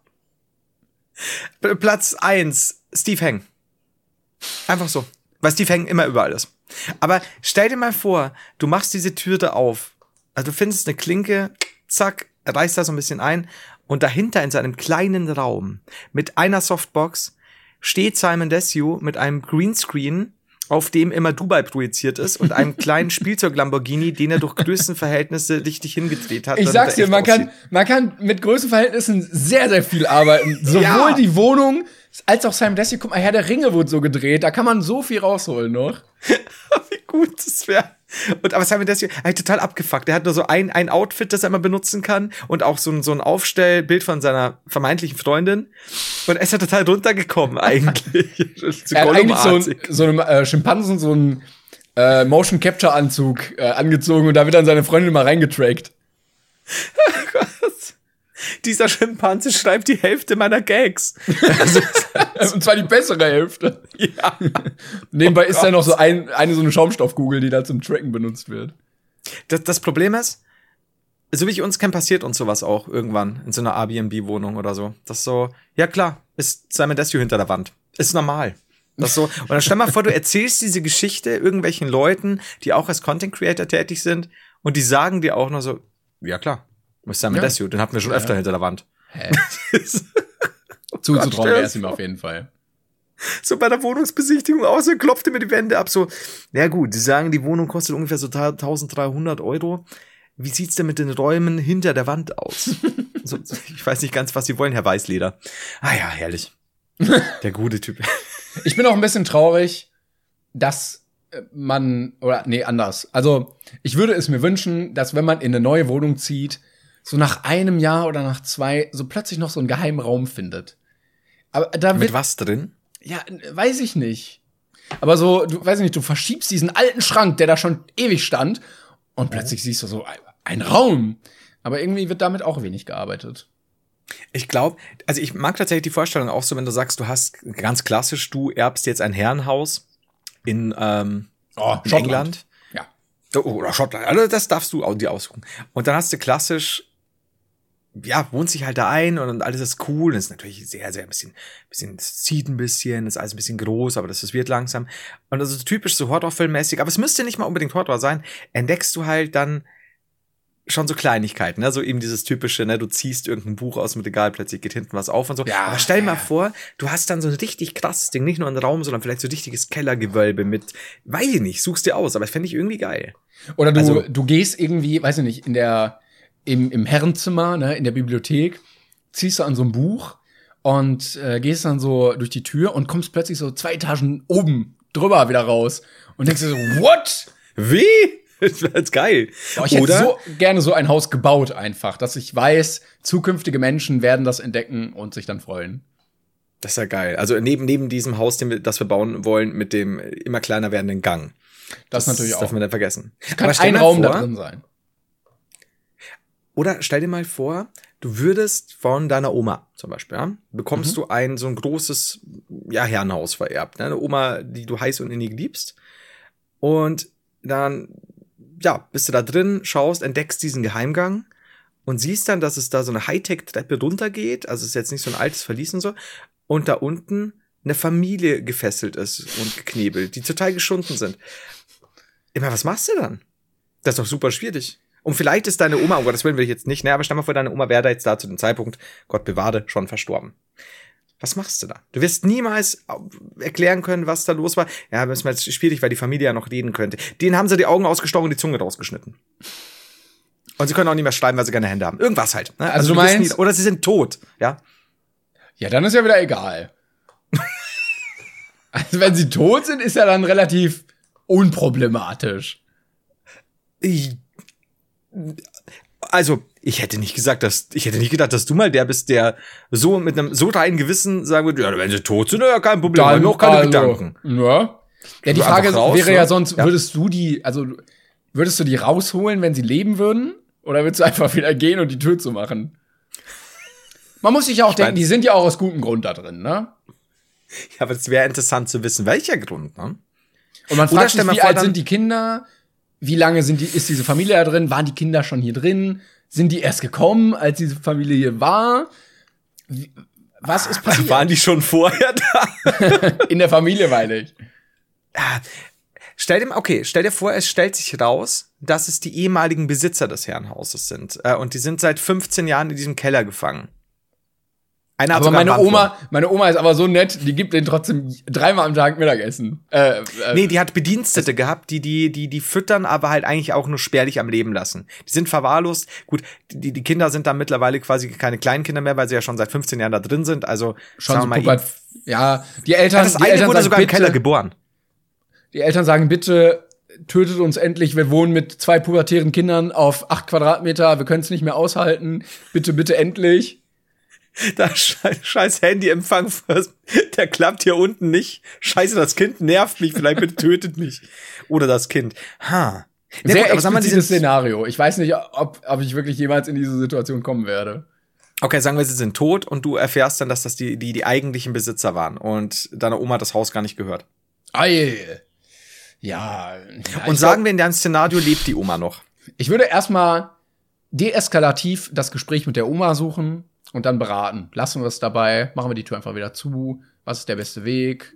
Platz 1, Steve Heng. Einfach so. Weil Steve Heng immer überall ist. Aber stell dir mal vor, du machst diese Tür da auf. Also du findest eine Klinke, zack, reißt da so ein bisschen ein. Und dahinter in seinem kleinen Raum mit einer Softbox steht Simon Desue mit einem Greenscreen, auf dem immer Dubai projiziert ist und einem kleinen Spielzeug-Lamborghini, den er durch Größenverhältnisse richtig hingedreht hat. Ich sag's dir, man kann mit Größenverhältnissen sehr, sehr viel arbeiten. Sowohl die Wohnung als auch Simon Desue. Guck mal, Herr der Ringe wurde so gedreht. Da kann man so viel rausholen noch. Wie gut das wäre. Aber Simon Desue, total abgefuckt. Er hat nur so ein Outfit, das er immer benutzen kann und auch so ein Aufstellbild von seiner vermeintlichen Freundin. Und er ist ja total runtergekommen eigentlich. Er hat eigentlich so einem Schimpansen so einen Motion Capture Anzug angezogen und da wird dann seine Freundin mal reingetrackt. Oh Gott. Dieser Schimpanse schreibt die Hälfte meiner Gags. Und zwar die bessere Hälfte. Ja. Nebenbei ist da noch so eine Schaumstoffkugel, die da zum Tracken benutzt wird. Das Problem ist, so wie ich uns kenne, passiert uns sowas auch irgendwann in so einer Airbnb-Wohnung oder so. Das ist so, ja klar, ist Simon Desue hinter der Wand. Ist normal. Das so. Und dann stell mal vor, du erzählst diese Geschichte irgendwelchen Leuten, die auch als Content Creator tätig sind und die sagen dir auch nur so, ja klar. Simon Desue, den hatten wir schon öfter hinter der Wand. Hä? Zuzutrauen wäre es ihm auf jeden Fall. So bei der Wohnungsbesichtigung auch so, klopfte mir die Wände ab, so, ja gut, die sagen, die Wohnung kostet ungefähr so 1.300 €. Wie sieht's denn mit den Räumen hinter der Wand aus? So, ich weiß nicht ganz, was sie wollen, Herr Weißleder. Ah ja, herrlich. Der gute Typ. Ich bin auch ein bisschen traurig, dass anders. Also, ich würde es mir wünschen, dass wenn man in eine neue Wohnung zieht, so nach einem Jahr oder nach 2 so plötzlich noch so einen geheimen Raum findet. Aber da mit was drin? Ja, weiß ich nicht. Aber so, du verschiebst diesen alten Schrank, der da schon ewig stand, und plötzlich siehst du so einen Raum. Aber irgendwie wird damit auch wenig gearbeitet. Ich glaube, also ich mag tatsächlich die Vorstellung auch so, wenn du sagst, du hast ganz klassisch, du erbst jetzt ein Herrenhaus in England. Ja. Oder Schottland. Also das darfst du dir aussuchen. Und dann hast du klassisch, ja, wohnst dich halt da ein und alles ist cool. Das ist natürlich sehr, sehr ein bisschen, es zieht ein bisschen, ist alles ein bisschen groß, aber das wird langsam. Und also typisch so Horrorfilmmäßig, aber es müsste nicht mal unbedingt Horror sein, entdeckst du halt dann schon so Kleinigkeiten, ne? So eben dieses typische, ne, du ziehst irgendein Buch aus dem Regal, plötzlich geht hinten was auf und so. Ja, aber stell dir mal vor, du hast dann so ein richtig krasses Ding, nicht nur einen Raum, sondern vielleicht so ein richtiges Kellergewölbe mit, weiß ich nicht, suchst dir aus, aber das fände ich irgendwie geil. Oder du gehst irgendwie, weiß ich nicht, im Herrenzimmer, ne, in der Bibliothek, ziehst du an so ein Buch und gehst dann so durch die Tür und kommst plötzlich so 2 Etagen oben drüber wieder raus und denkst dir so, what? Wie? Das wäre jetzt geil. Boah, ich hätte so gerne so ein Haus gebaut einfach, dass ich weiß, zukünftige Menschen werden das entdecken und sich dann freuen. Das ist ja geil. Also neben diesem Haus, das wir bauen wollen, mit dem immer kleiner werdenden Gang. Das natürlich auch. Darf man nicht vergessen. Es kann ein Raum da drin sein. Oder stell dir mal vor, du würdest von deiner Oma zum Beispiel, ja, bekommst du so ein großes, ja, Herrenhaus vererbt. Ne? Eine Oma, die du heiß und innig liebst. Und dann, ja, bist du da drin, schaust, entdeckst diesen Geheimgang und siehst dann, dass es da so eine Hightech-Treppe runtergeht, also es ist jetzt nicht so ein altes Verlies und so, und da unten eine Familie gefesselt ist und geknebelt, die total geschunden sind. Immer, was machst du dann? Das ist doch super schwierig. Und vielleicht ist deine Oma, um Gottes Willen will ich jetzt nicht, aber stell mal vor, deine Oma wäre da jetzt da zu dem Zeitpunkt, Gott bewahre, schon verstorben. Was machst du da? Du wirst niemals erklären können, was da los war. Ja, das ist mal jetzt schwierig, weil die Familie ja noch reden könnte. Denen haben sie die Augen ausgestochen und die Zunge rausgeschnitten. Und sie können auch nicht mehr schreiben, weil sie keine Hände haben. Irgendwas halt. Ne? Also du meinst, nie, oder sie sind tot, ja? Ja, dann ist ja wieder egal. Also wenn sie tot sind, ist ja dann relativ unproblematisch. Also, ich hätte nicht gedacht, dass du mal der bist, der so mit einem so reinen Gewissen sagen würde, ja, wenn sie tot sind, ja, kein Problem, haben wir auch keine Gedanken. Ja, die Frage raus, wäre ne? ja sonst, würdest du die rausholen, wenn sie leben würden? Oder würdest du einfach wieder gehen und die Tür zu machen? Man muss sich ja auch denken, die sind ja auch aus gutem Grund da drin, ne? Ja, aber es wäre interessant zu wissen, welcher Grund, ne? Und man fragt sich, wie alt sind die Kinder? Wie lange ist diese Familie da drin? Waren die Kinder schon hier drin? Sind die erst gekommen, als diese Familie hier war? Was ist passiert? Waren die schon vorher da? In der Familie, meine ich. Stell dir vor, es stellt sich raus, dass es die ehemaligen Besitzer des Herrenhauses sind. Und die sind seit 15 Jahren in diesem Keller gefangen. Aber meine Oma ist aber so nett, die gibt denen trotzdem 3-mal am Tag Mittagessen. Nee, die hat Bedienstete gehabt, die füttern, aber halt eigentlich auch nur spärlich am Leben lassen. Die sind verwahrlost. Gut, die Kinder sind dann mittlerweile quasi keine Kleinkinder mehr, weil sie ja schon seit 15 Jahren da drin sind. Also schon so ja, die Eltern. Das eine wurde sogar im Keller geboren. Die Eltern sagen, bitte tötet uns endlich. Wir wohnen mit 2 pubertären Kindern auf 8 Quadratmeter. Wir können es nicht mehr aushalten. Bitte, bitte endlich. Da scheiß Handyempfang, der klappt hier unten nicht. Scheiße, das Kind nervt mich, vielleicht bitte tötet mich. Oder das Kind. Sehr explizites Szenario. Ich weiß nicht, ob ich wirklich jemals in diese Situation kommen werde. Okay, sagen wir, sie sind tot und du erfährst dann, dass das die eigentlichen Besitzer waren und deine Oma hat das Haus gar nicht gehört. Ei. Ja. Und sagen wir, in deinem Szenario lebt die Oma noch. Ich würde erstmal deeskalativ das Gespräch mit der Oma suchen. Und dann beraten. Lassen wir es dabei, machen wir die Tür einfach wieder zu. Was ist der beste Weg?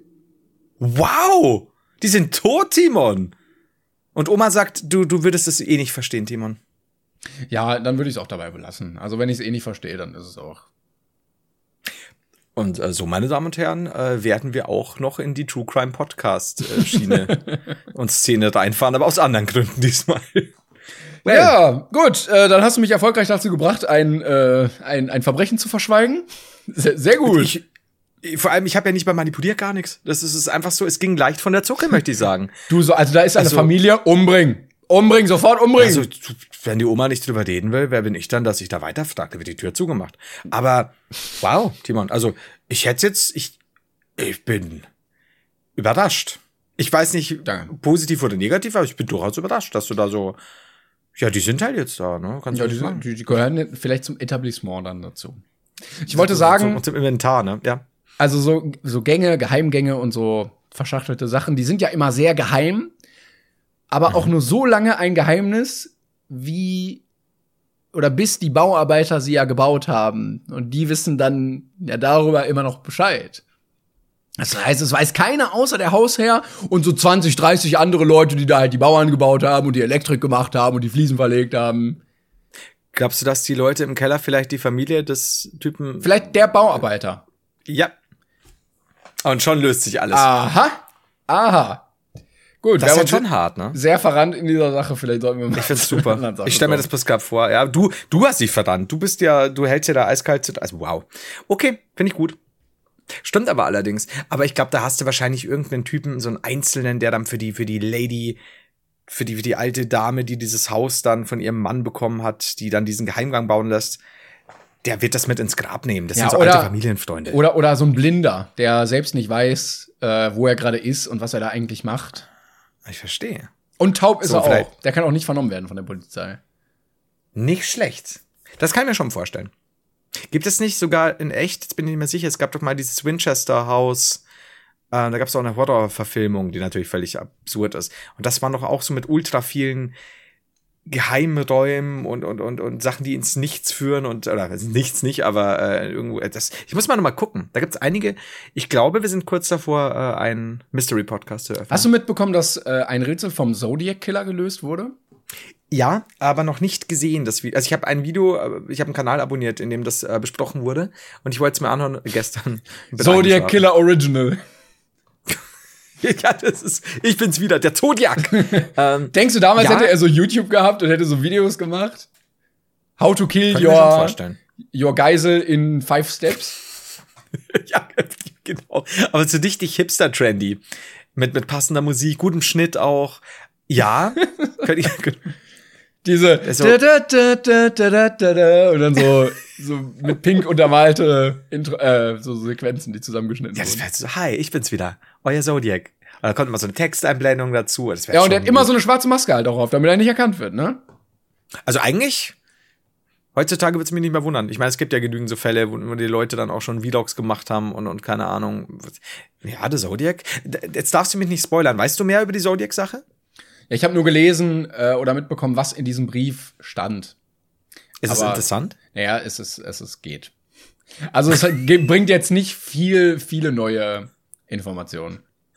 Wow! Die sind tot, Timon! Und Oma sagt, du würdest es eh nicht verstehen, Timon. Ja, dann würde ich es auch dabei belassen. Also wenn ich es eh nicht verstehe, dann ist es auch. Und so, meine Damen und Herren, werden wir auch noch in die True Crime Podcast Schiene und Szene reinfahren, aber aus anderen Gründen diesmal. Well. Ja, gut, dann hast du mich erfolgreich dazu gebracht, ein Verbrechen zu verschweigen. Sehr gut. Vor allem, ich habe ja nicht mal manipuliert, gar nichts. Das ist einfach so, es ging leicht von der Zucke, möchte ich sagen. Also da ist eine Familie, umbringen, sofort umbringen. Also, wenn die Oma nicht drüber reden will, wer bin ich dann, dass ich da weiterfrage? Da wird die Tür zugemacht. Aber, wow, Timon, also, ich bin überrascht. Ich weiß nicht, positiv oder negativ, aber ich bin durchaus überrascht, dass du da so. Ja, die sind halt jetzt da, ne? Ja, die gehören vielleicht zum Etablissement dann dazu. Ich wollte sagen. Zum Inventar, ne? Ja. Also so Gänge, Geheimgänge und so verschachtelte Sachen, die sind ja immer sehr geheim, aber auch nur so lange ein Geheimnis, bis die Bauarbeiter sie ja gebaut haben. Und die wissen dann ja darüber immer noch Bescheid. Das heißt, es weiß keiner außer der Hausherr und so 20, 30 andere Leute, die da halt die Bauern gebaut haben und die Elektrik gemacht haben und die Fliesen verlegt haben. Glaubst du, dass die Leute im Keller vielleicht die Familie des Typen... Vielleicht der Bauarbeiter. Ja. Und schon löst sich alles. Aha. Gut. Das ist halt schon hart, ne? Sehr verrannt in dieser Sache. Vielleicht sollten wir mal. Ich find's super. Ich stelle mir das bloß gerade vor. Ja, du hast dich verrannt. Du hältst ja da eiskalt. Also, wow. Okay, finde ich gut. Stimmt aber allerdings. Aber ich glaube, da hast du wahrscheinlich irgendeinen Typen, so einen Einzelnen, der dann für die Lady, für die alte Dame, die dieses Haus dann von ihrem Mann bekommen hat, die dann diesen Geheimgang bauen lässt, der wird das mit ins Grab nehmen. Das sind so alte Familienfreunde. Oder so ein Blinder, der selbst nicht weiß, wo er gerade ist und was er da eigentlich macht. Ich verstehe. Und taub ist er auch. Der kann auch nicht vernommen werden von der Polizei. Nicht schlecht. Das kann ich mir schon vorstellen. Gibt es nicht sogar in echt, jetzt bin ich nicht mehr sicher, es gab doch mal dieses Winchester-Haus, da gab es auch eine Horror-Verfilmung, die natürlich völlig absurd ist. Und das war doch auch so mit ultra vielen Geheimräumen und Sachen, die ins Nichts führen oder nichts nicht, aber irgendwo ich muss mal noch mal gucken. Da gibt's einige. Ich glaube, wir sind kurz davor, einen Mystery-Podcast zu öffnen. Hast du mitbekommen, dass ein Rätsel vom Zodiac-Killer gelöst wurde? Ja, aber noch nicht gesehen. Also ich habe einen Kanal abonniert, in dem das besprochen wurde und ich wollte es mir anhören gestern. Zodiac-Killer Original. Ja, ich bin's wieder, der Zodiac. Denkst du, damals ja? hätte er so YouTube gehabt und hätte so Videos gemacht? How to kill Kann ich mir schon vorstellen. your Geisel in 5 Steps? Ja, genau. Aber so richtig hipster-trendy. Mit passender Musik, gutem Schnitt auch. Ja. Diese und dann so mit Pink untermalte so Sequenzen, die zusammengeschnitten Ja, das wurden. wäre so, hi, ich bin's wieder, euer Zodiac. Und da kommt immer so eine Texteinblendung dazu. Das Ja, und der hat immer so eine schwarze Maske halt auch auf, damit er nicht erkannt wird, ne? Also eigentlich, heutzutage wird's mich nicht mehr wundern. Ich meine, es gibt ja genügend so Fälle, wo die Leute dann auch schon Vlogs gemacht haben und keine Ahnung. Ja, der Zodiac. Jetzt darfst du mich nicht spoilern. Weißt du mehr über die Zodiac-Sache? Ja, ich habe nur gelesen oder mitbekommen, was in diesem Brief stand. Ist es interessant? Naja, es geht. Also es bringt jetzt nicht viele neue Informationen.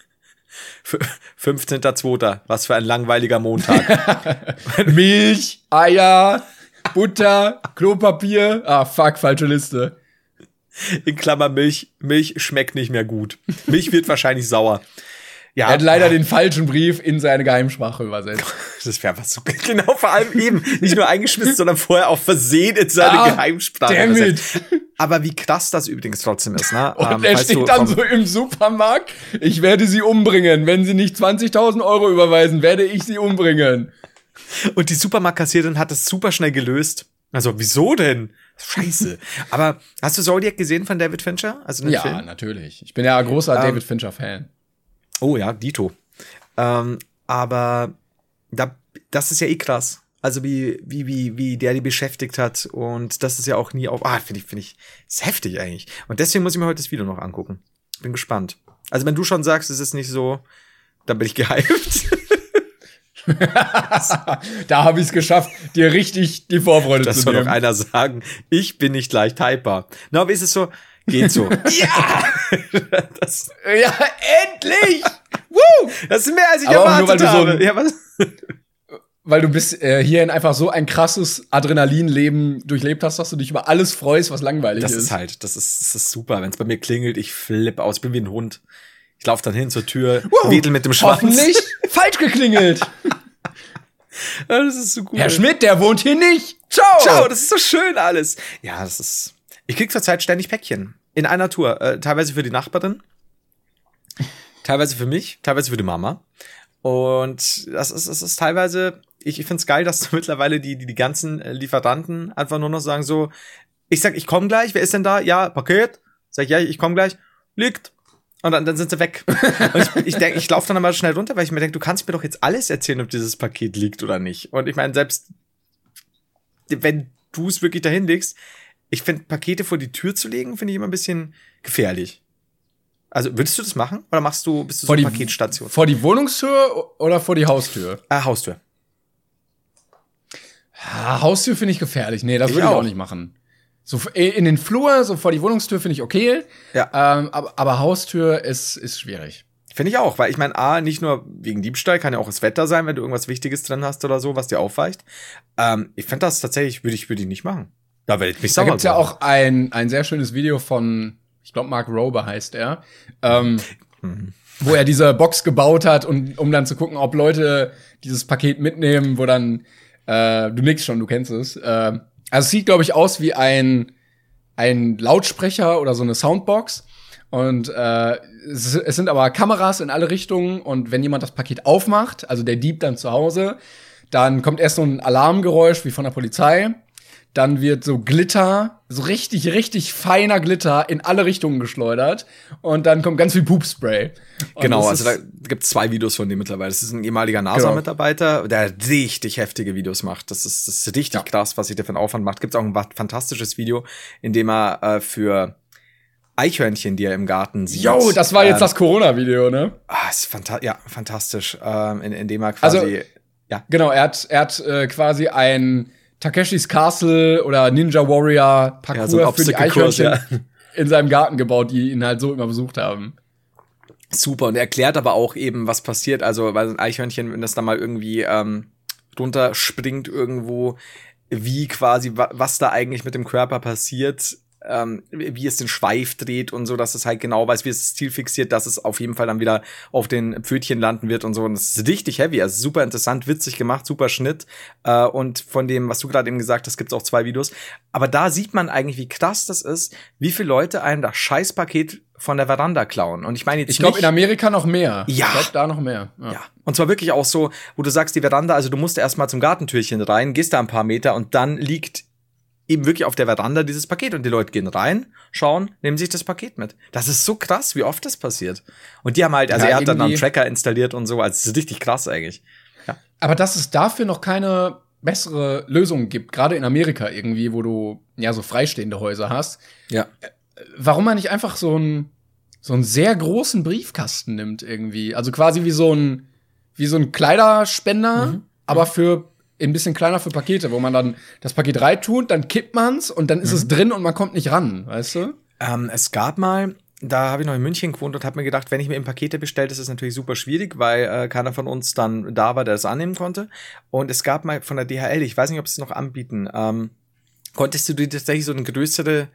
15.02. Was für ein langweiliger Montag. Milch, Eier, Butter, Klopapier. Ah, fuck, falsche Liste. In Klammer Milch schmeckt nicht mehr gut. Milch wird wahrscheinlich sauer. Ja, Er hat leider den falschen Brief in seine Geheimsprache übersetzt. Das wäre was so, genau, vor allem eben, nicht nur eingeschmissen, sondern vorher auch versehen in seine Geheimsprache übersetzt. Aber wie krass das übrigens trotzdem ist, ne? Und er steht dann so im Supermarkt, ich werde sie umbringen. Wenn sie nicht 20.000 € überweisen, werde ich sie umbringen. Und die Supermarktkassiererin hat das super schnell gelöst. Also, wieso denn? Scheiße. Aber hast du Zodiac gesehen von David Fincher? Also den Ja, Film? natürlich. Ich bin ja ein großer David Fincher-Fan. Oh ja, Dito. Aber das ist ja eh krass. Also wie der die beschäftigt hat. Und das ist ja auch nie auf. Finde ich, ist heftig eigentlich. Und deswegen muss ich mir heute das Video noch angucken. Bin gespannt. Also wenn du schon sagst, es ist nicht so, dann bin ich gehypt. Da habe ich es geschafft, dir richtig die Vorfreude Das zu soll nehmen. doch einer sagen, ich bin nicht leicht hyper. Na, aber ist es so? Geht so. Ja! Ja, endlich! Woo! Das ist mehr, als ich Aber auch nur, erwartet weil du habe. Ja, was? Weil du bis hierhin einfach so ein krasses Adrenalinleben durchlebt hast, dass du dich über alles freust, was langweilig Das ist. ist halt, das ist super. Wenn es bei mir klingelt, ich flippe aus. Ich bin wie ein Hund. Ich laufe dann hin zur Tür, wedel mit dem Schwanz. Hoffentlich falsch geklingelt. Ja, das ist so gut. Herr Schmidt, der wohnt hier nicht. Ciao! Ciao, das ist so schön alles. Ja, das ist. Ich krieg zurzeit ständig Päckchen. In einer Tour. Teilweise für die Nachbarin. Teilweise für mich. Teilweise für die Mama. Und das ist teilweise. Ich find's geil, dass mittlerweile die ganzen Lieferanten einfach nur noch sagen so, ich sag, ich komm gleich, wer ist denn da? Ja, Paket. Sag ich, ja, ich komm gleich. Liegt. Und dann sind sie weg. Und ich laufe dann mal schnell runter, weil ich mir denke, du kannst mir doch jetzt alles erzählen, ob dieses Paket liegt oder nicht. Und ich meine, selbst wenn du es wirklich dahin legst, ich finde, Pakete vor die Tür zu legen, finde ich immer ein bisschen gefährlich. Also, würdest du das machen? Oder bist du so eine Paketstation? Vor die Wohnungstür oder vor die Haustür? Haustür. Haustür finde ich gefährlich. Nee, das würde ich auch nicht machen. So in den Flur, so vor die Wohnungstür finde ich okay. Ja. Aber Haustür ist schwierig. Finde ich auch, weil ich meine, nicht nur wegen Diebstahl, kann ja auch das Wetter sein, wenn du irgendwas Wichtiges drin hast oder so, was dir aufweicht. Ich finde das tatsächlich, würde ich nicht machen. Da werde ich mich sauer. Da gibt's ja auch ein sehr schönes Video von, ich glaube, Mark Rober heißt er, wo er diese Box gebaut hat, um dann zu gucken, ob Leute dieses Paket mitnehmen, wo dann, du nix schon, du kennst es. Also es sieht, glaube ich, aus wie ein Lautsprecher oder so eine Soundbox. Und es sind aber Kameras in alle Richtungen. Und wenn jemand das Paket aufmacht, also der Dieb dann zu Hause, dann kommt erst so ein Alarmgeräusch wie von der Polizei. Dann wird so Glitter, so richtig, richtig feiner Glitter in alle Richtungen geschleudert. Und dann kommt ganz viel Pupspray. Und genau, also da gibt's 2 Videos von dem mittlerweile. Das ist ein ehemaliger NASA-Mitarbeiter, der richtig heftige Videos macht. Das ist richtig krass, was sich der für einen Aufwand macht. Gibt's auch ein fantastisches Video, in dem er für Eichhörnchen, die er im Garten sieht. Jo, das war jetzt das Corona-Video, ne? Ist fantastisch. In dem er quasi Ja. Genau, er hat quasi ein Takeshis Castle oder Ninja Warrior Parcours so ein für die Obstacle-Kurs, Eichhörnchen in seinem Garten gebaut, die ihn halt so immer besucht haben. Super, und er erklärt aber auch eben, was passiert. Also, weil ein Eichhörnchen, wenn das da mal irgendwie runterspringt irgendwo, wie quasi, was da eigentlich mit dem Körper passiert, wie es den Schweif dreht und so, dass es halt genau weiß, wie es das Ziel fixiert, dass es auf jeden Fall dann wieder auf den Pfötchen landen wird und so. Und das ist richtig heavy, also super interessant, witzig gemacht, super Schnitt. Und von dem, was du gerade eben gesagt hast, gibt's auch 2 Videos. Aber da sieht man eigentlich, wie krass das ist, wie viele Leute einem das Scheißpaket von der Veranda klauen. Und ich meine jetzt ich glaube in Amerika noch mehr. Ja. Ich glaube da noch mehr. Ja. Und zwar wirklich auch so, wo du sagst, die Veranda, also du musst erstmal zum Gartentürchen rein, gehst da ein paar Meter und dann liegt eben wirklich auf der Veranda dieses Paket und die Leute gehen rein, schauen, nehmen sich das Paket mit. Das ist so krass, wie oft das passiert. Und die haben halt, also er hat dann einen Tracker installiert und so, also es ist richtig krass eigentlich. Ja. Aber dass es dafür noch keine bessere Lösung gibt, gerade in Amerika irgendwie, wo du ja so freistehende Häuser hast. Ja. Warum man nicht einfach so einen sehr großen Briefkasten nimmt irgendwie, also quasi wie so ein Kleiderspender, aber für ein bisschen kleiner für Pakete, wo man dann das Paket reintut, dann kippt man's und dann ist es drin und man kommt nicht ran, weißt du? Es gab mal, da habe ich noch in München gewohnt und habe mir gedacht, wenn ich mir eben Pakete bestellt, ist es natürlich super schwierig, weil keiner von uns dann da war, der das annehmen konnte. Und es gab mal von der DHL, ich weiß nicht, ob sie es noch anbieten, konntest du dir tatsächlich so eine größere,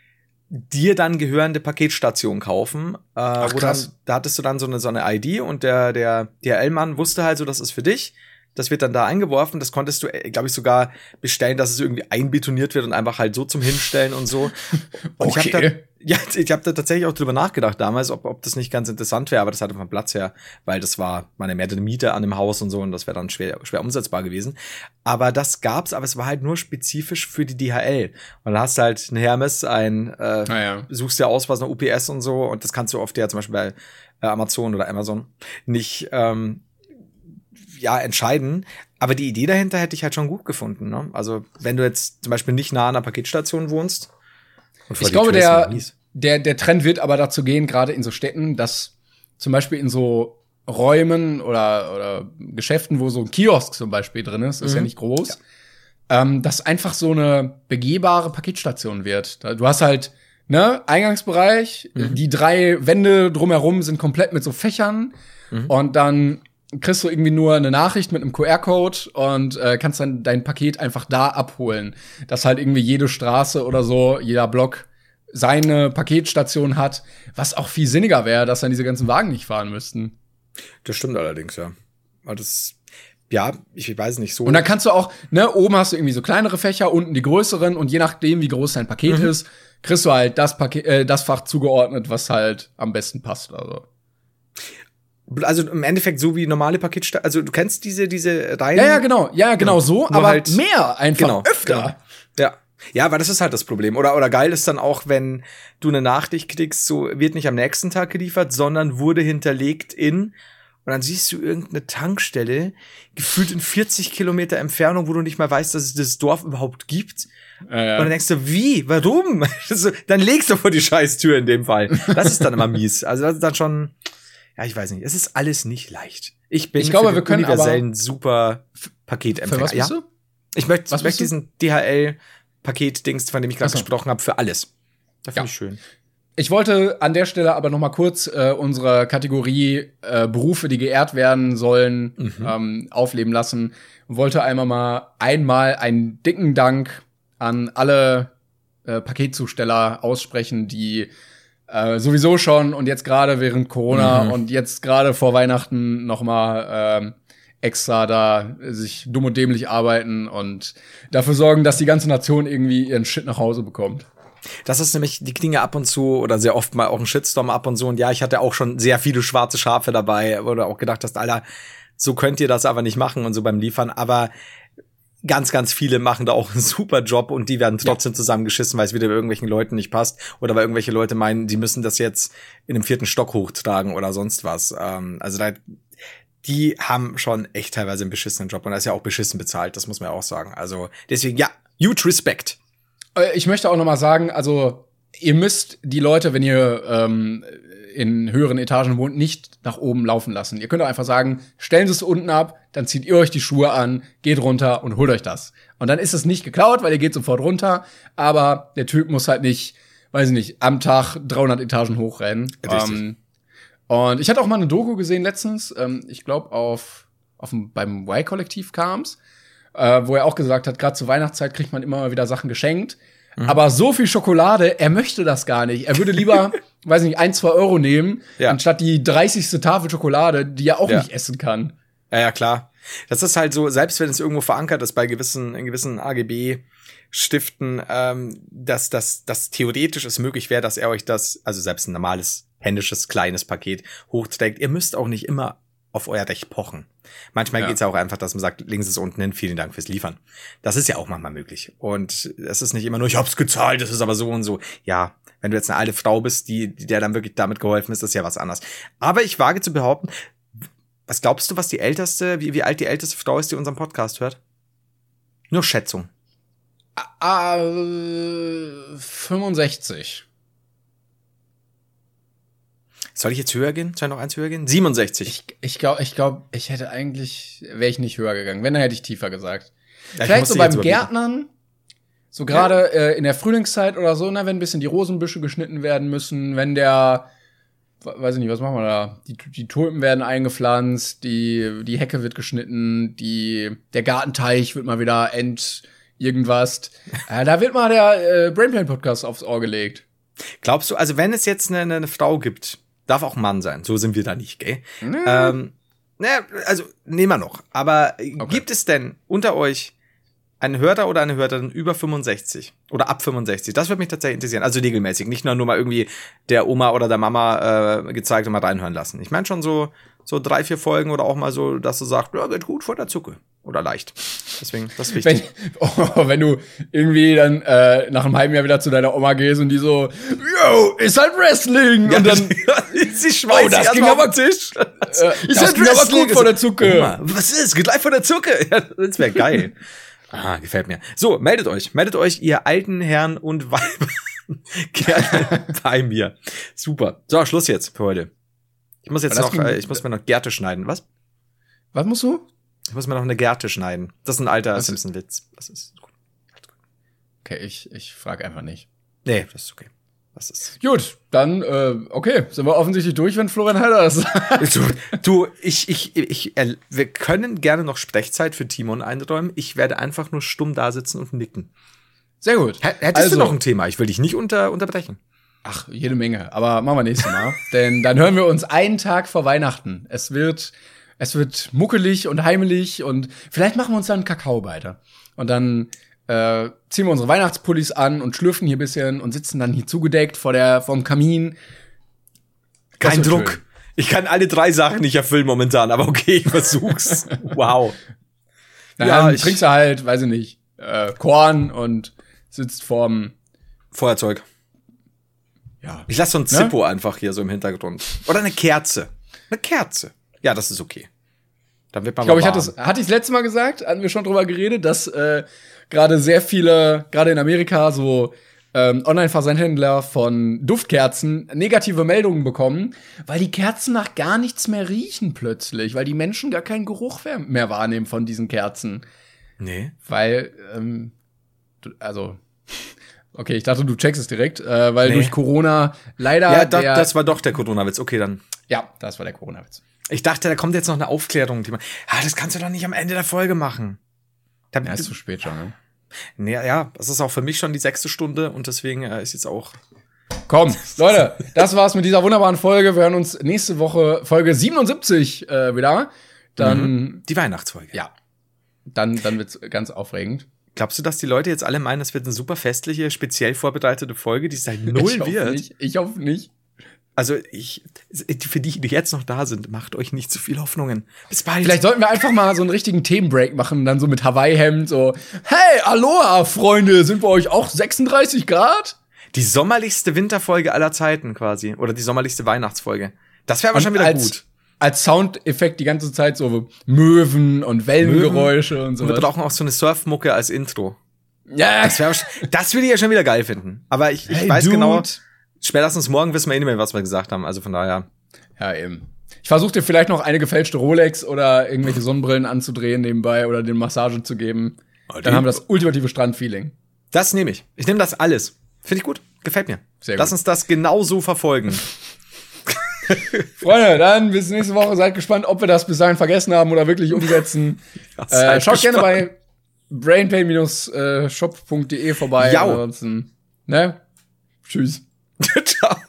dir dann gehörende Paketstation kaufen. Ach, wo krass. da hattest du dann so eine ID und der DHL-Mann wusste halt so, das ist für dich. Das wird dann da eingeworfen. Das konntest du, glaube ich, sogar bestellen, dass es irgendwie einbetoniert wird und einfach halt so zum Hinstellen und so. Und Okay. ich habe da tatsächlich auch drüber nachgedacht damals, ob das nicht ganz interessant wäre, aber das hatte vom Platz her, weil das war meine mehr Miete an dem Haus und so und das wäre dann schwer umsetzbar gewesen. Aber das gab's, aber es war halt nur spezifisch für die DHL. Und dann hast du halt ein Hermes, suchst dir aus, was eine UPS und so und das kannst du oft ja zum Beispiel bei Amazon oder Amazon nicht entscheiden. Aber die Idee dahinter hätte ich halt schon gut gefunden. Ne? Also wenn du jetzt zum Beispiel nicht nah an einer Paketstation wohnst. Ich glaube, der Trend wird aber dazu gehen, gerade in so Städten, dass zum Beispiel in so Räumen oder Geschäften, wo so ein Kiosk zum Beispiel drin ist ja nicht groß, dass einfach so eine begehbare Paketstation wird. Du hast halt, Eingangsbereich, die 3 Wände drumherum sind komplett mit so Fächern und dann kriegst du irgendwie nur eine Nachricht mit einem QR-Code und kannst dann dein Paket einfach da abholen. Dass halt irgendwie jede Straße oder so, jeder Block seine Paketstation hat, was auch viel sinniger wäre, dass dann diese ganzen Wagen nicht fahren müssten. Das stimmt allerdings, ja. Aber ich weiß nicht so. Und dann kannst du auch, oben hast du irgendwie so kleinere Fächer, unten die größeren und je nachdem, wie groß dein Paket ist, kriegst du halt das Fach zugeordnet, was halt am besten passt, Also im Endeffekt so wie normale Paketstation. Also du kennst diese Reihen. Ja, genau so, Nur aber halt mehr einfach, öfter. Genau. Ja, aber das ist halt das Problem. Oder geil ist dann auch, wenn du eine Nachricht kriegst, so wird nicht am nächsten Tag geliefert, sondern wurde hinterlegt und dann siehst du irgendeine Tankstelle, gefühlt in 40 Kilometer Entfernung, wo du nicht mal weißt, dass es das Dorf überhaupt gibt. Ja. Und dann denkst du, wie? Warum? Dann legst du vor die Scheißtür in dem Fall. Das ist dann immer mies. Also das ist dann schon. Ja, ich weiß nicht. Es ist alles nicht leicht. Ich glaube, wir können universellen super Paketempfänger. Für was bist du? Ich möchte diesen DHL-Paket-Dings, von dem ich gerade gesprochen habe, für alles. Das finde ich schön. Ich wollte an der Stelle aber noch mal kurz unsere Kategorie Berufe, die geehrt werden sollen, aufleben lassen. Und wollte einmal einen dicken Dank an alle Paketzusteller aussprechen, die sowieso schon und jetzt gerade während Corona und jetzt gerade vor Weihnachten noch mal extra da sich dumm und dämlich arbeiten und dafür sorgen, dass die ganze Nation irgendwie ihren Shit nach Hause bekommt. Das ist nämlich die Dinge ab und zu oder sehr oft mal auch ein Shitstorm ab und so. Und ja, ich hatte auch schon sehr viele schwarze Schafe dabei, oder auch gedacht hast, Alter, so könnt ihr das aber nicht machen und so beim Liefern. Aber ganz, ganz viele machen da auch einen super Job und die werden trotzdem zusammengeschissen, weil es wieder bei irgendwelchen Leuten nicht passt oder weil irgendwelche Leute meinen, die müssen das jetzt in einem 4. Stock hochtragen oder sonst was. Die haben schon echt teilweise einen beschissenen Job und das ist ja auch beschissen bezahlt, das muss man ja auch sagen. Also deswegen, ja, huge Respect. Ich möchte auch noch mal sagen, also ihr müsst die Leute, wenn ihr in höheren Etagen wohnt, nicht nach oben laufen lassen. Ihr könnt auch einfach sagen, stellen Sie es unten ab, dann zieht ihr euch die Schuhe an, geht runter und holt euch das. Und dann ist es nicht geklaut, weil ihr geht sofort runter, aber der Typ muss halt nicht, weiß ich nicht, am Tag 300 Etagen hochrennen. Und ich hatte auch mal eine Doku gesehen letztens, ich glaube beim Y-Kollektiv kam's, wo er auch gesagt hat, gerade zur Weihnachtszeit kriegt man immer mal wieder Sachen geschenkt. Aber so viel Schokolade, er möchte das gar nicht. Er würde lieber, weiß nicht, 1-2 Euro nehmen, anstatt die 30. Tafel Schokolade, die er auch nicht essen kann. Ja, klar. Das ist halt so, selbst wenn es irgendwo verankert ist bei gewissen AGB-Stiften, dass theoretisch es möglich wäre, dass er euch das, also selbst ein normales, händisches, kleines Paket hochträgt. Ihr müsst auch nicht immer auf euer Recht pochen. Manchmal geht's ja auch einfach, dass man sagt, legen Sie es unten hin, vielen Dank fürs Liefern. Das ist ja auch manchmal möglich. Und es ist nicht immer nur, ich hab's gezahlt, das ist aber so und so. Ja, wenn du jetzt eine alte Frau bist, der dann wirklich damit geholfen ist, ist ja was anderes. Aber ich wage zu behaupten, was glaubst du, was die älteste, wie alt die älteste Frau ist, die unseren Podcast hört? Nur Schätzung. 65. Soll ich jetzt höher gehen? Soll ich noch eins höher gehen? 67. Ich glaube, ich hätte eigentlich, wäre ich nicht höher gegangen. Wenn, dann hätte ich tiefer gesagt. Ja, vielleicht so beim Gärtnern, so gerade in der Frühlingszeit oder so, wenn ein bisschen die Rosenbüsche geschnitten werden müssen, wenn der, weiß ich nicht, was machen wir da? Die Tulpen werden eingepflanzt, die Hecke wird geschnitten, der Gartenteich wird mal wieder irgendwas. Da wird mal der Brainplane-Podcast aufs Ohr gelegt. Glaubst du, also wenn es jetzt eine Frau gibt, darf auch ein Mann sein, so sind wir da nicht, gell? Also nehmen wir noch. Aber gibt es denn unter euch einen Hörer oder eine Hörerin über 65 oder ab 65? Das würde mich tatsächlich interessieren. Also regelmäßig, nicht nur mal irgendwie der Oma oder der Mama gezeigt und mal reinhören lassen. Ich meine schon so 3-4 Folgen oder auch mal so, dass du sagst, ja, geht gut vor der Zucke. Oder leicht. Deswegen, das ist wichtig. Wenn du irgendwie dann nach einem halben Jahr wieder zu deiner Oma gehst und die so, yo, ist halt Wrestling. Ja, und dann, sie schmeißt das ging aber Tisch. ist halt ging aber gut vor der Zucke. Oma, was ist? Geht gleich vor der Zucke. Ja, das wäre geil. Gefällt mir. So, meldet euch, ihr alten Herren und Weiber, gerne bei mir. Super. So, Schluss jetzt für heute. Ich muss mir noch Gerte schneiden. Was musst du? Ich muss mir noch eine Gerte schneiden. Das ist ein alter Simpson-Witz. Das ist gut. Okay, ich frage einfach nicht. Nee, das ist okay. Das ist gut, dann, okay, sind wir offensichtlich durch, wenn Florian Heider das sagt. Wir können gerne noch Sprechzeit für Timon einräumen. Ich werde einfach nur stumm da sitzen und nicken. Sehr gut. Hättest du noch ein Thema? Ich will dich nicht unterbrechen. Ach, jede Menge. Aber machen wir nächstes Mal. Denn dann hören wir uns einen Tag vor Weihnachten. Es wird muckelig und heimelig und vielleicht machen wir uns dann einen Kakao weiter. Und dann ziehen wir unsere Weihnachtspullis an und schlürfen hier ein bisschen und sitzen dann hier zugedeckt vorm Kamin. Kein Druck. Schön. Ich kann alle 3 Sachen nicht erfüllen momentan, aber okay, ich versuch's. Wow. Dann trinkst du halt, weiß ich nicht, Korn und sitzt vorm Feuerzeug. Ja. Ich lasse so ein Zippo einfach hier so im Hintergrund. Oder eine Kerze. Eine Kerze. Ja, das ist okay. Dann wird man ich hatte ich das letzte Mal gesagt, hatten wir schon drüber geredet, dass gerade sehr viele, gerade in Amerika, so Online-Versandhändler von Duftkerzen negative Meldungen bekommen, weil die Kerzen nach gar nichts mehr riechen plötzlich, weil die Menschen gar keinen Geruch mehr wahrnehmen von diesen Kerzen. Nee. Weil, okay, ich dachte, du checkst es direkt, weil durch Corona leider Ja, das war doch der Corona-Witz. Okay, dann. Ja, das war der Corona-Witz. Ich dachte, da kommt jetzt noch eine Aufklärung. Das kannst du doch nicht am Ende der Folge machen. Ist zu spät schon, ne? Nee, ja, das ist auch für mich schon die 6. Stunde und deswegen ist jetzt auch. Komm, Leute, das war's mit dieser wunderbaren Folge. Wir hören uns nächste Woche, Folge 77, wieder. Dann. Die Weihnachtsfolge. Ja. Dann wird's ganz aufregend. Glaubst du, dass die Leute jetzt alle meinen, das wird eine super festliche, speziell vorbereitete Folge, die es halt null wird? Ich hoffe nicht. Also für die jetzt noch da sind, macht euch nicht zu viel Hoffnungen. Bis bald. Vielleicht sollten wir einfach mal so einen richtigen Themenbreak machen, dann so mit Hawaii-Hemd, so, hey, Aloha, Freunde, sind bei euch auch 36 Grad? Die sommerlichste Winterfolge aller Zeiten quasi. Oder die sommerlichste Weihnachtsfolge. Das wäre aber schon wieder gut. Als Soundeffekt die ganze Zeit so Möwen und Wellengeräusche und so. Und wir brauchen auch so eine Surfmucke als Intro. Ja. Das würde ich ja schon wieder geil finden. Aber ich weiß genau, Spätestens morgen wissen wir nicht mehr, was wir gesagt haben. Also von daher. Ja, eben. Ich versuche dir vielleicht noch eine gefälschte Rolex oder irgendwelche Sonnenbrillen anzudrehen nebenbei oder den Massage zu geben. Dann haben wir das ultimative Strandfeeling. Das nehme ich. Ich nehme das alles. Finde ich gut. Gefällt mir. Sehr gut. Lass uns das genauso verfolgen. Freunde, dann bis nächste Woche. Seid gespannt, ob wir das bis dahin vergessen haben oder wirklich umsetzen. Schaut gerne bei brainpain-shop.de vorbei. Ja. Ansonsten, ne? Tschüss. Ciao.